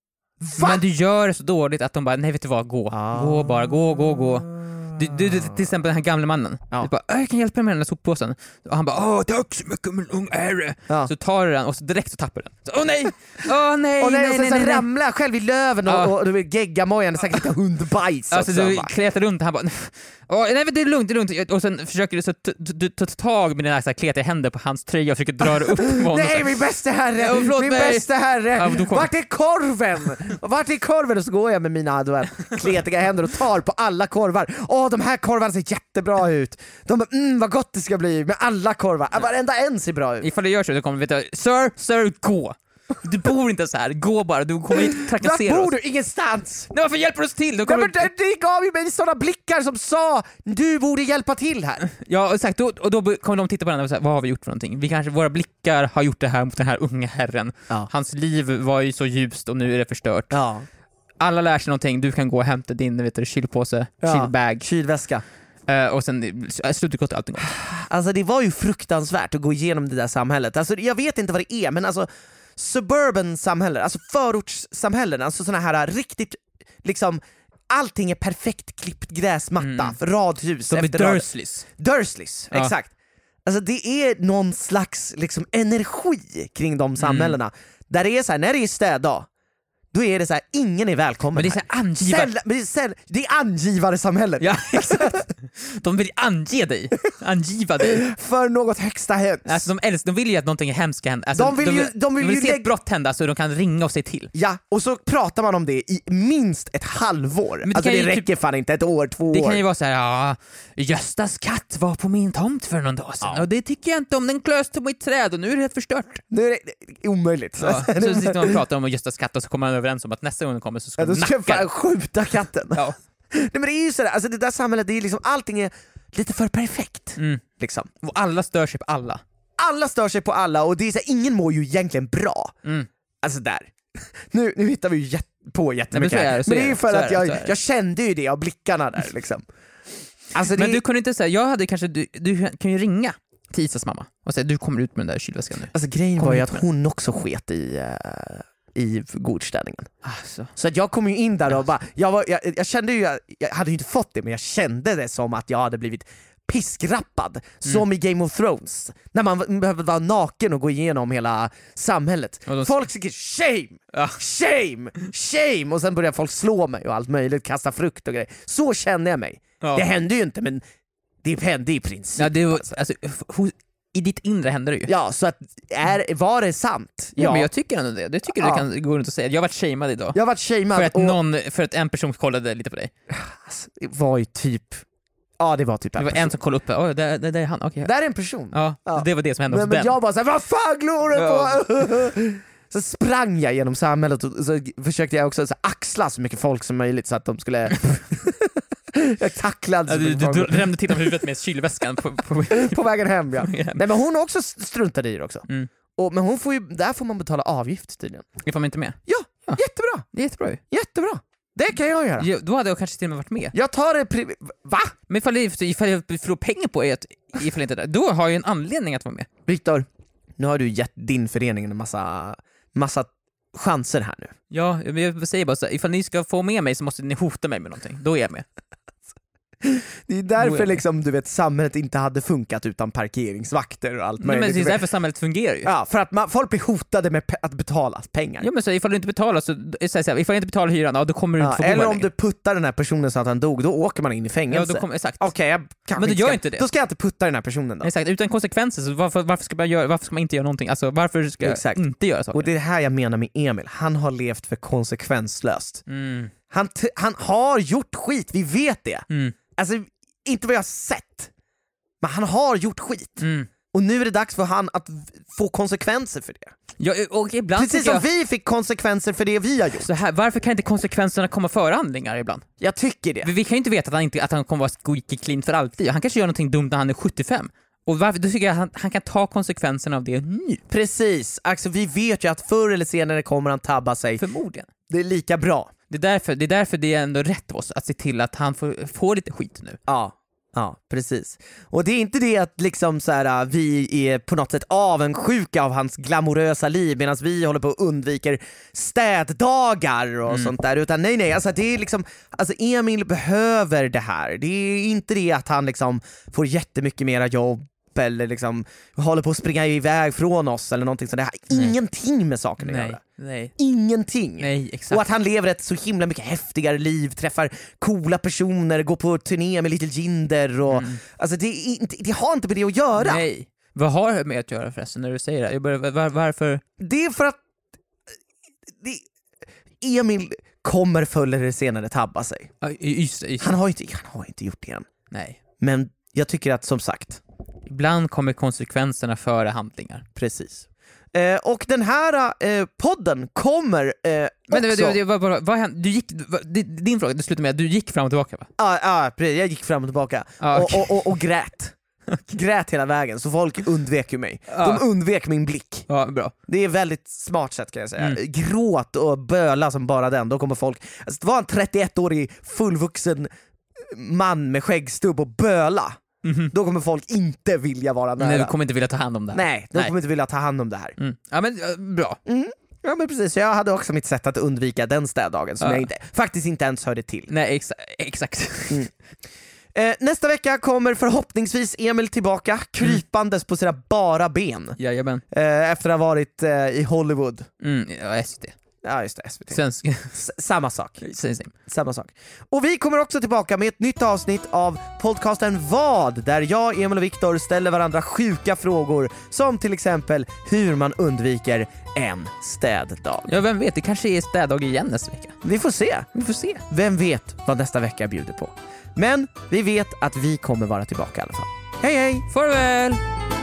Speaker 2: Va?
Speaker 1: Men du gör det så dåligt att de bara, nej vet du vad, gå.
Speaker 2: Ah.
Speaker 1: Gå bara, gå, gå, gå. Du, du, du, till exempel den här gamla mannen.
Speaker 2: Ja.
Speaker 1: Du bara, jag kan hjälpa dig med den där soppåsen. Och han bara, åh tack så mycket min ung herre.
Speaker 2: Ja.
Speaker 1: Så tar du den och så direkt så tappar du den. Så, åh nej, åh nej,
Speaker 2: Och
Speaker 1: nej,
Speaker 2: nej,
Speaker 1: nej,
Speaker 2: så,
Speaker 1: nej,
Speaker 2: så
Speaker 1: nej.
Speaker 2: ramlar jag själv i löven och,
Speaker 1: Ja.
Speaker 2: och, och du vet, geggamojan, det är säkert lite hundbajs
Speaker 1: Alltså
Speaker 2: också.
Speaker 1: du
Speaker 2: va?
Speaker 1: kletar runt och han bara, åh, nej men det är lugnt, det är lugnt. Och sen försöker du så t- t- ta tag med dina så här kletiga händer på hans tröja och försöker dra det upp på honom.
Speaker 2: Nej min bästa herre,
Speaker 1: Ja, förlåt
Speaker 2: min
Speaker 1: mig.
Speaker 2: bästa herre,
Speaker 1: Ja, då kom-
Speaker 2: vart är korven? Vart är korven? Och så går jag med mina du vet, kletiga händer och tar på alla korvar. Åh de här korvarna ser jättebra ut. De bara, mm vad gott det ska bli med alla korvar. Ja. Varenda en ser bra ut.
Speaker 1: Ifall du gör så, så kommer vi veta, sir, sir, gå. Du bor inte så här, gå bara, du kommer hit och trakassera
Speaker 2: Vart
Speaker 1: oss.
Speaker 2: bor du? Ingenstans!
Speaker 1: Nej, varför hjälper du oss till? Då
Speaker 2: Nej,
Speaker 1: kommer
Speaker 2: men det, det gav ju mig sådana blickar som sa du borde hjälpa till här.
Speaker 1: Ja, exakt. Då, och då kommer de titta på den och säga, vad har vi gjort för någonting? Vi kanske, våra blickar har gjort det här mot den här unga herren.
Speaker 2: Ja.
Speaker 1: Hans liv var ju så ljust och nu är det förstört.
Speaker 2: Ja.
Speaker 1: Alla lär sig någonting, du kan gå och hämta din vet du, kylpåse,
Speaker 2: Ja.
Speaker 1: kylbag.
Speaker 2: Kylväska.
Speaker 1: Uh, och sen slutet gott allting gott.
Speaker 2: Alltså det var ju fruktansvärt att gå igenom det där samhället. Alltså jag vet inte vad det är, men alltså suburban samhällen, alltså förortssamhällen, alltså såna här riktigt liksom allting är perfekt klippt gräsmatta,
Speaker 1: Mm.
Speaker 2: för radhus
Speaker 1: De är
Speaker 2: efter rad.
Speaker 1: Dursleys.
Speaker 2: Dursleys,
Speaker 1: Ja.
Speaker 2: exakt. Alltså det är någon slags liksom energi kring de samhällena.
Speaker 1: Mm.
Speaker 2: Där det är så här, när det är städdag, då är det så här, ingen är välkommen.
Speaker 1: Men det är så här angivare.
Speaker 2: Sällan- men det, är säll- det är angivare samhället.
Speaker 1: Ja, exakt. De vill ange dig. Angiva dig.
Speaker 2: För något högsta höns.
Speaker 1: Alltså de, älskar, de vill ju att någonting hemskt ska hända. Alltså,
Speaker 2: De vill ju- de vill ju
Speaker 1: se
Speaker 2: lägga-
Speaker 1: ett brott hända så de kan ringa och säga till.
Speaker 2: Ja, och så pratar man om det i minst ett halvår.
Speaker 1: Men det
Speaker 2: alltså
Speaker 1: kan
Speaker 2: det
Speaker 1: ju
Speaker 2: räcker
Speaker 1: typ-
Speaker 2: fan inte, ett år, två
Speaker 1: Det
Speaker 2: år.
Speaker 1: kan ju vara så här, ja, Göstas katt var på min tomt för någon dag sedan
Speaker 2: Ja.
Speaker 1: och det tycker jag inte om, den klöste på mitt träd och nu är det helt förstört.
Speaker 2: Nu är det, det är omöjligt.
Speaker 1: Ja, så sitter man och pratar om Göstas katt och så kommer man överens om att nästa gång den kommer så ska
Speaker 2: Ja, då
Speaker 1: de
Speaker 2: ska jag
Speaker 1: nacka
Speaker 2: fan
Speaker 1: den.
Speaker 2: skjuta katten.
Speaker 1: Ja.
Speaker 2: Nej, men det är ju sådär, alltså det där samhället, det är liksom, allting är lite för perfekt.
Speaker 1: Mm.
Speaker 2: Liksom.
Speaker 1: Och alla stör sig på alla.
Speaker 2: Alla stör sig på alla och det är så här, ingen mår ju egentligen bra.
Speaker 1: Mm.
Speaker 2: Alltså där. Nu, nu hittar vi ju jät- på jättemycket.
Speaker 1: Nej, men så är det,
Speaker 2: här.
Speaker 1: så
Speaker 2: Men
Speaker 1: är
Speaker 2: det är ju
Speaker 1: det,
Speaker 2: för
Speaker 1: så
Speaker 2: att
Speaker 1: är det,
Speaker 2: jag,
Speaker 1: så är det.
Speaker 2: jag kände ju det av blickarna där liksom. Alltså,
Speaker 1: Men
Speaker 2: det,
Speaker 1: du kunde inte säga, jag hade kanske, du, du kan ju ringa till Isas mamma och säga du kommer ut med den där kylväskan nu.
Speaker 2: alltså grejen
Speaker 1: Kom
Speaker 2: var ju
Speaker 1: hit
Speaker 2: att
Speaker 1: med
Speaker 2: hon också sket i, uh, i godställningen.
Speaker 1: Alltså.
Speaker 2: Så att jag kom ju in där och bara, jag, var, jag, jag kände ju, jag hade ju inte fått det, men jag kände det som att jag hade blivit piskrappad, som i Game of Thrones, när man behöver vara naken och gå igenom hela samhället.
Speaker 1: Och de-
Speaker 2: Folk skriker shame,
Speaker 1: Ja.
Speaker 2: shame, shame, och sen börjar folk slå mig och allt möjligt, kasta frukt och grejer. Så kände jag mig.
Speaker 1: Ja.
Speaker 2: Det hände ju inte, men det hände i princip.
Speaker 1: Ja, det var,
Speaker 2: alltså.
Speaker 1: alltså, hos, i ditt inre händer det ju.
Speaker 2: Ja, så att, är, var det sant?
Speaker 1: Ja, men jag tycker ändå det. Det tycker
Speaker 2: Ja.
Speaker 1: du kan gå runt och säga. Jag har varit shamead idag.
Speaker 2: Jag har varit shamead
Speaker 1: För att,
Speaker 2: och
Speaker 1: någon, för att en person kollade lite på dig.
Speaker 2: alltså, det var ju typ, ja det var typ
Speaker 1: Det
Speaker 2: en
Speaker 1: var
Speaker 2: person.
Speaker 1: en som kollade upp, oh, det, det, det är han, okej.
Speaker 2: Där är en person.
Speaker 1: Ja,
Speaker 2: Ja.
Speaker 1: det var det som hände
Speaker 2: Men,
Speaker 1: hos
Speaker 2: men
Speaker 1: den.
Speaker 2: jag bara såhär, vad fan glor du
Speaker 1: Ja.
Speaker 2: på? Så sprang jag genom samhället och så försökte jag också så axla så mycket folk som möjligt så att de skulle... jag tacklade
Speaker 1: Ja,
Speaker 2: så
Speaker 1: du,
Speaker 2: mycket
Speaker 1: du,
Speaker 2: folk.
Speaker 1: du drämde till dem huvudet med kylväskan på, på,
Speaker 2: På vägen hem, ja. Nej, men hon också struntade i det också.
Speaker 1: Mm.
Speaker 2: Och, men hon får ju, där får man betala avgift tydligen.
Speaker 1: Det får man inte med.
Speaker 2: Ja,
Speaker 1: Ja.
Speaker 2: jättebra!
Speaker 1: Det är jättebra ju.
Speaker 2: Jättebra! Det kan jag göra.
Speaker 1: Ja, då hade jag kanske till och med varit med.
Speaker 2: Jag tar det pri- Va?
Speaker 1: Men ifall, jag- ifall jag förlorar pengar på er, ifall inte det, då har jag ju en anledning att vara med.
Speaker 2: Viktor, nu har du gett din förening en massa, massa chanser här nu.
Speaker 1: Ja, men jag säger bara så här, ifall ni ska få med mig så måste ni hota mig med någonting. Då är jag med.
Speaker 2: Det är
Speaker 1: Då är
Speaker 2: därför
Speaker 1: det.
Speaker 2: liksom, du vet, samhället inte hade funkat utan parkeringsvakter och allt
Speaker 1: Nej, men
Speaker 2: möjligt.
Speaker 1: det är därför samhället fungerar ju.
Speaker 2: Ja, för att man, folk blir hotade med pe- att betala pengar.
Speaker 1: Ja, men så ifall du inte betalar så, så, så ifall jag inte betalar hyran, ja, då kommer du
Speaker 2: Ja,
Speaker 1: inte få gå
Speaker 2: eller
Speaker 1: här
Speaker 2: om
Speaker 1: längre.
Speaker 2: du puttar den här personen så att han dog, då åker man in i
Speaker 1: Ja,
Speaker 2: fängelse.
Speaker 1: då kommer, exakt.
Speaker 2: Okej, jag kanske
Speaker 1: Men du gör
Speaker 2: ska,
Speaker 1: inte det.
Speaker 2: Då ska jag inte putta den här personen då.
Speaker 1: Exakt, utan konsekvenser, så varför, varför, ska man göra, varför ska man inte göra någonting? Alltså varför ska
Speaker 2: Exakt.
Speaker 1: jag inte göra saker?
Speaker 2: Och det är det här jag menar med Emil, han har levt för konsekvenslöst.
Speaker 1: Mm.
Speaker 2: Han, t- han har gjort skit, vi vet det.
Speaker 1: Mm.
Speaker 2: Alltså, inte vad jag har sett, men han har gjort skit.
Speaker 1: Mm.
Speaker 2: Och nu är det dags för han att v- få konsekvenser för det.
Speaker 1: Ja, och ibland
Speaker 2: Precis
Speaker 1: tycker
Speaker 2: som
Speaker 1: jag,
Speaker 2: vi fick konsekvenser för det vi har gjort.
Speaker 1: så här, varför kan inte konsekvenserna komma före handlingar ibland?
Speaker 2: Jag tycker det.
Speaker 1: Vi, vi kan ju inte veta att han, inte, att han kommer vara squeaky clean för alltid. Han kanske gör någonting dumt när han är sjuttiofem. Och varför, då tycker jag att han, han kan ta konsekvenserna av det nu.
Speaker 2: Precis, alltså vi vet ju att förr eller senare kommer han tabba sig.
Speaker 1: Förmodligen.
Speaker 2: Det är lika bra.
Speaker 1: Det är därför det är, därför det är ändå rätt av oss att se till att han får, får lite skit nu.
Speaker 2: Ja, ja, precis. Och det är inte det att liksom så här, vi är på något sätt avundsjuka av hans glamorösa liv medan vi håller på och undviker städdagar och
Speaker 1: Mm.
Speaker 2: sånt där, utan nej nej, alltså det är liksom, alltså Emil behöver det här. Det är inte det att han liksom får jättemycket mera jobb eller liksom håller på att springa iväg från oss eller någonting så det har
Speaker 1: Nej.
Speaker 2: ingenting med saken att
Speaker 1: Nej,
Speaker 2: göra.
Speaker 1: nej,
Speaker 2: Ingenting.
Speaker 1: nej, exakt.
Speaker 2: Och att han lever ett så himla mycket häftigare liv, träffar coola personer, går på turné med Little Jinder och
Speaker 1: Mm.
Speaker 2: alltså det, är inte, det har inte med det att göra.
Speaker 1: Nej. Vad har det med att göra förresten när du säger det? Jag börjar, var, varför?
Speaker 2: Det är för att det, Emil kommer förr eller senare tabba sig.
Speaker 1: Ja, just det, just det.
Speaker 2: Han har, inte, han har inte gjort det än.
Speaker 1: Nej.
Speaker 2: Men jag tycker att, som sagt,
Speaker 1: Ibland kommer konsekvenserna före handlingar.
Speaker 2: precis. Eh, och den här eh, podden kommer eh,
Speaker 1: Men det,
Speaker 2: också...
Speaker 1: det, det, vad, vad, vad hände? Du gick, vad, det, din fråga, det slutade med att du gick fram och tillbaka va?
Speaker 2: Ja, ja, precis. Jag gick fram och tillbaka
Speaker 1: Ah, okej.
Speaker 2: och, och, och, och grät. Grät hela vägen, så folk undvek ju mig.
Speaker 1: Ja.
Speaker 2: De undvek min blick.
Speaker 1: Ja, bra.
Speaker 2: Det är väldigt smart sätt kan jag säga.
Speaker 1: Mm.
Speaker 2: Gråt och böla som bara den, då kommer folk... Alltså, det var en trettioett-årig fullvuxen man med skäggstubb och böla.
Speaker 1: Mhm.
Speaker 2: Då kommer folk inte vilja vara nära.
Speaker 1: Nej, du kommer inte vilja ta hand om det här.
Speaker 2: Nej, de
Speaker 1: Nej.
Speaker 2: kommer inte vilja ta hand om det här.
Speaker 1: Mm. Ja men äh, bra.
Speaker 2: Mm. Ja men precis, så jag hade också mitt sätt att undvika den städdagen som
Speaker 1: Ja.
Speaker 2: jag inte, faktiskt inte ens hörde till.
Speaker 1: Nej, exa exakt.
Speaker 2: Eh, nästa vecka kommer förhoppningsvis Emil tillbaka, krypandes på sina bara ben.
Speaker 1: Jajamän.
Speaker 2: Eh, efter att ha varit eh, i Hollywood.
Speaker 1: Mm, ja, S V T.
Speaker 2: Ja just det, S V T.
Speaker 1: Svensk.
Speaker 2: S- samma sak.
Speaker 1: Same, same.
Speaker 2: Samma sak. Och vi kommer också tillbaka med ett nytt avsnitt av podcasten Vad? Där jag, Emil och Viktor ställer varandra sjuka frågor, som till exempel hur man undviker en städdag.
Speaker 1: Ja, vem vet, det kanske är städdag igen nästa vecka.
Speaker 2: Vi får se.
Speaker 1: Vi får se.
Speaker 2: Vem vet vad nästa vecka bjuder på. Men vi vet att vi kommer vara tillbaka i alla fall. Hej hej!
Speaker 1: Farväl!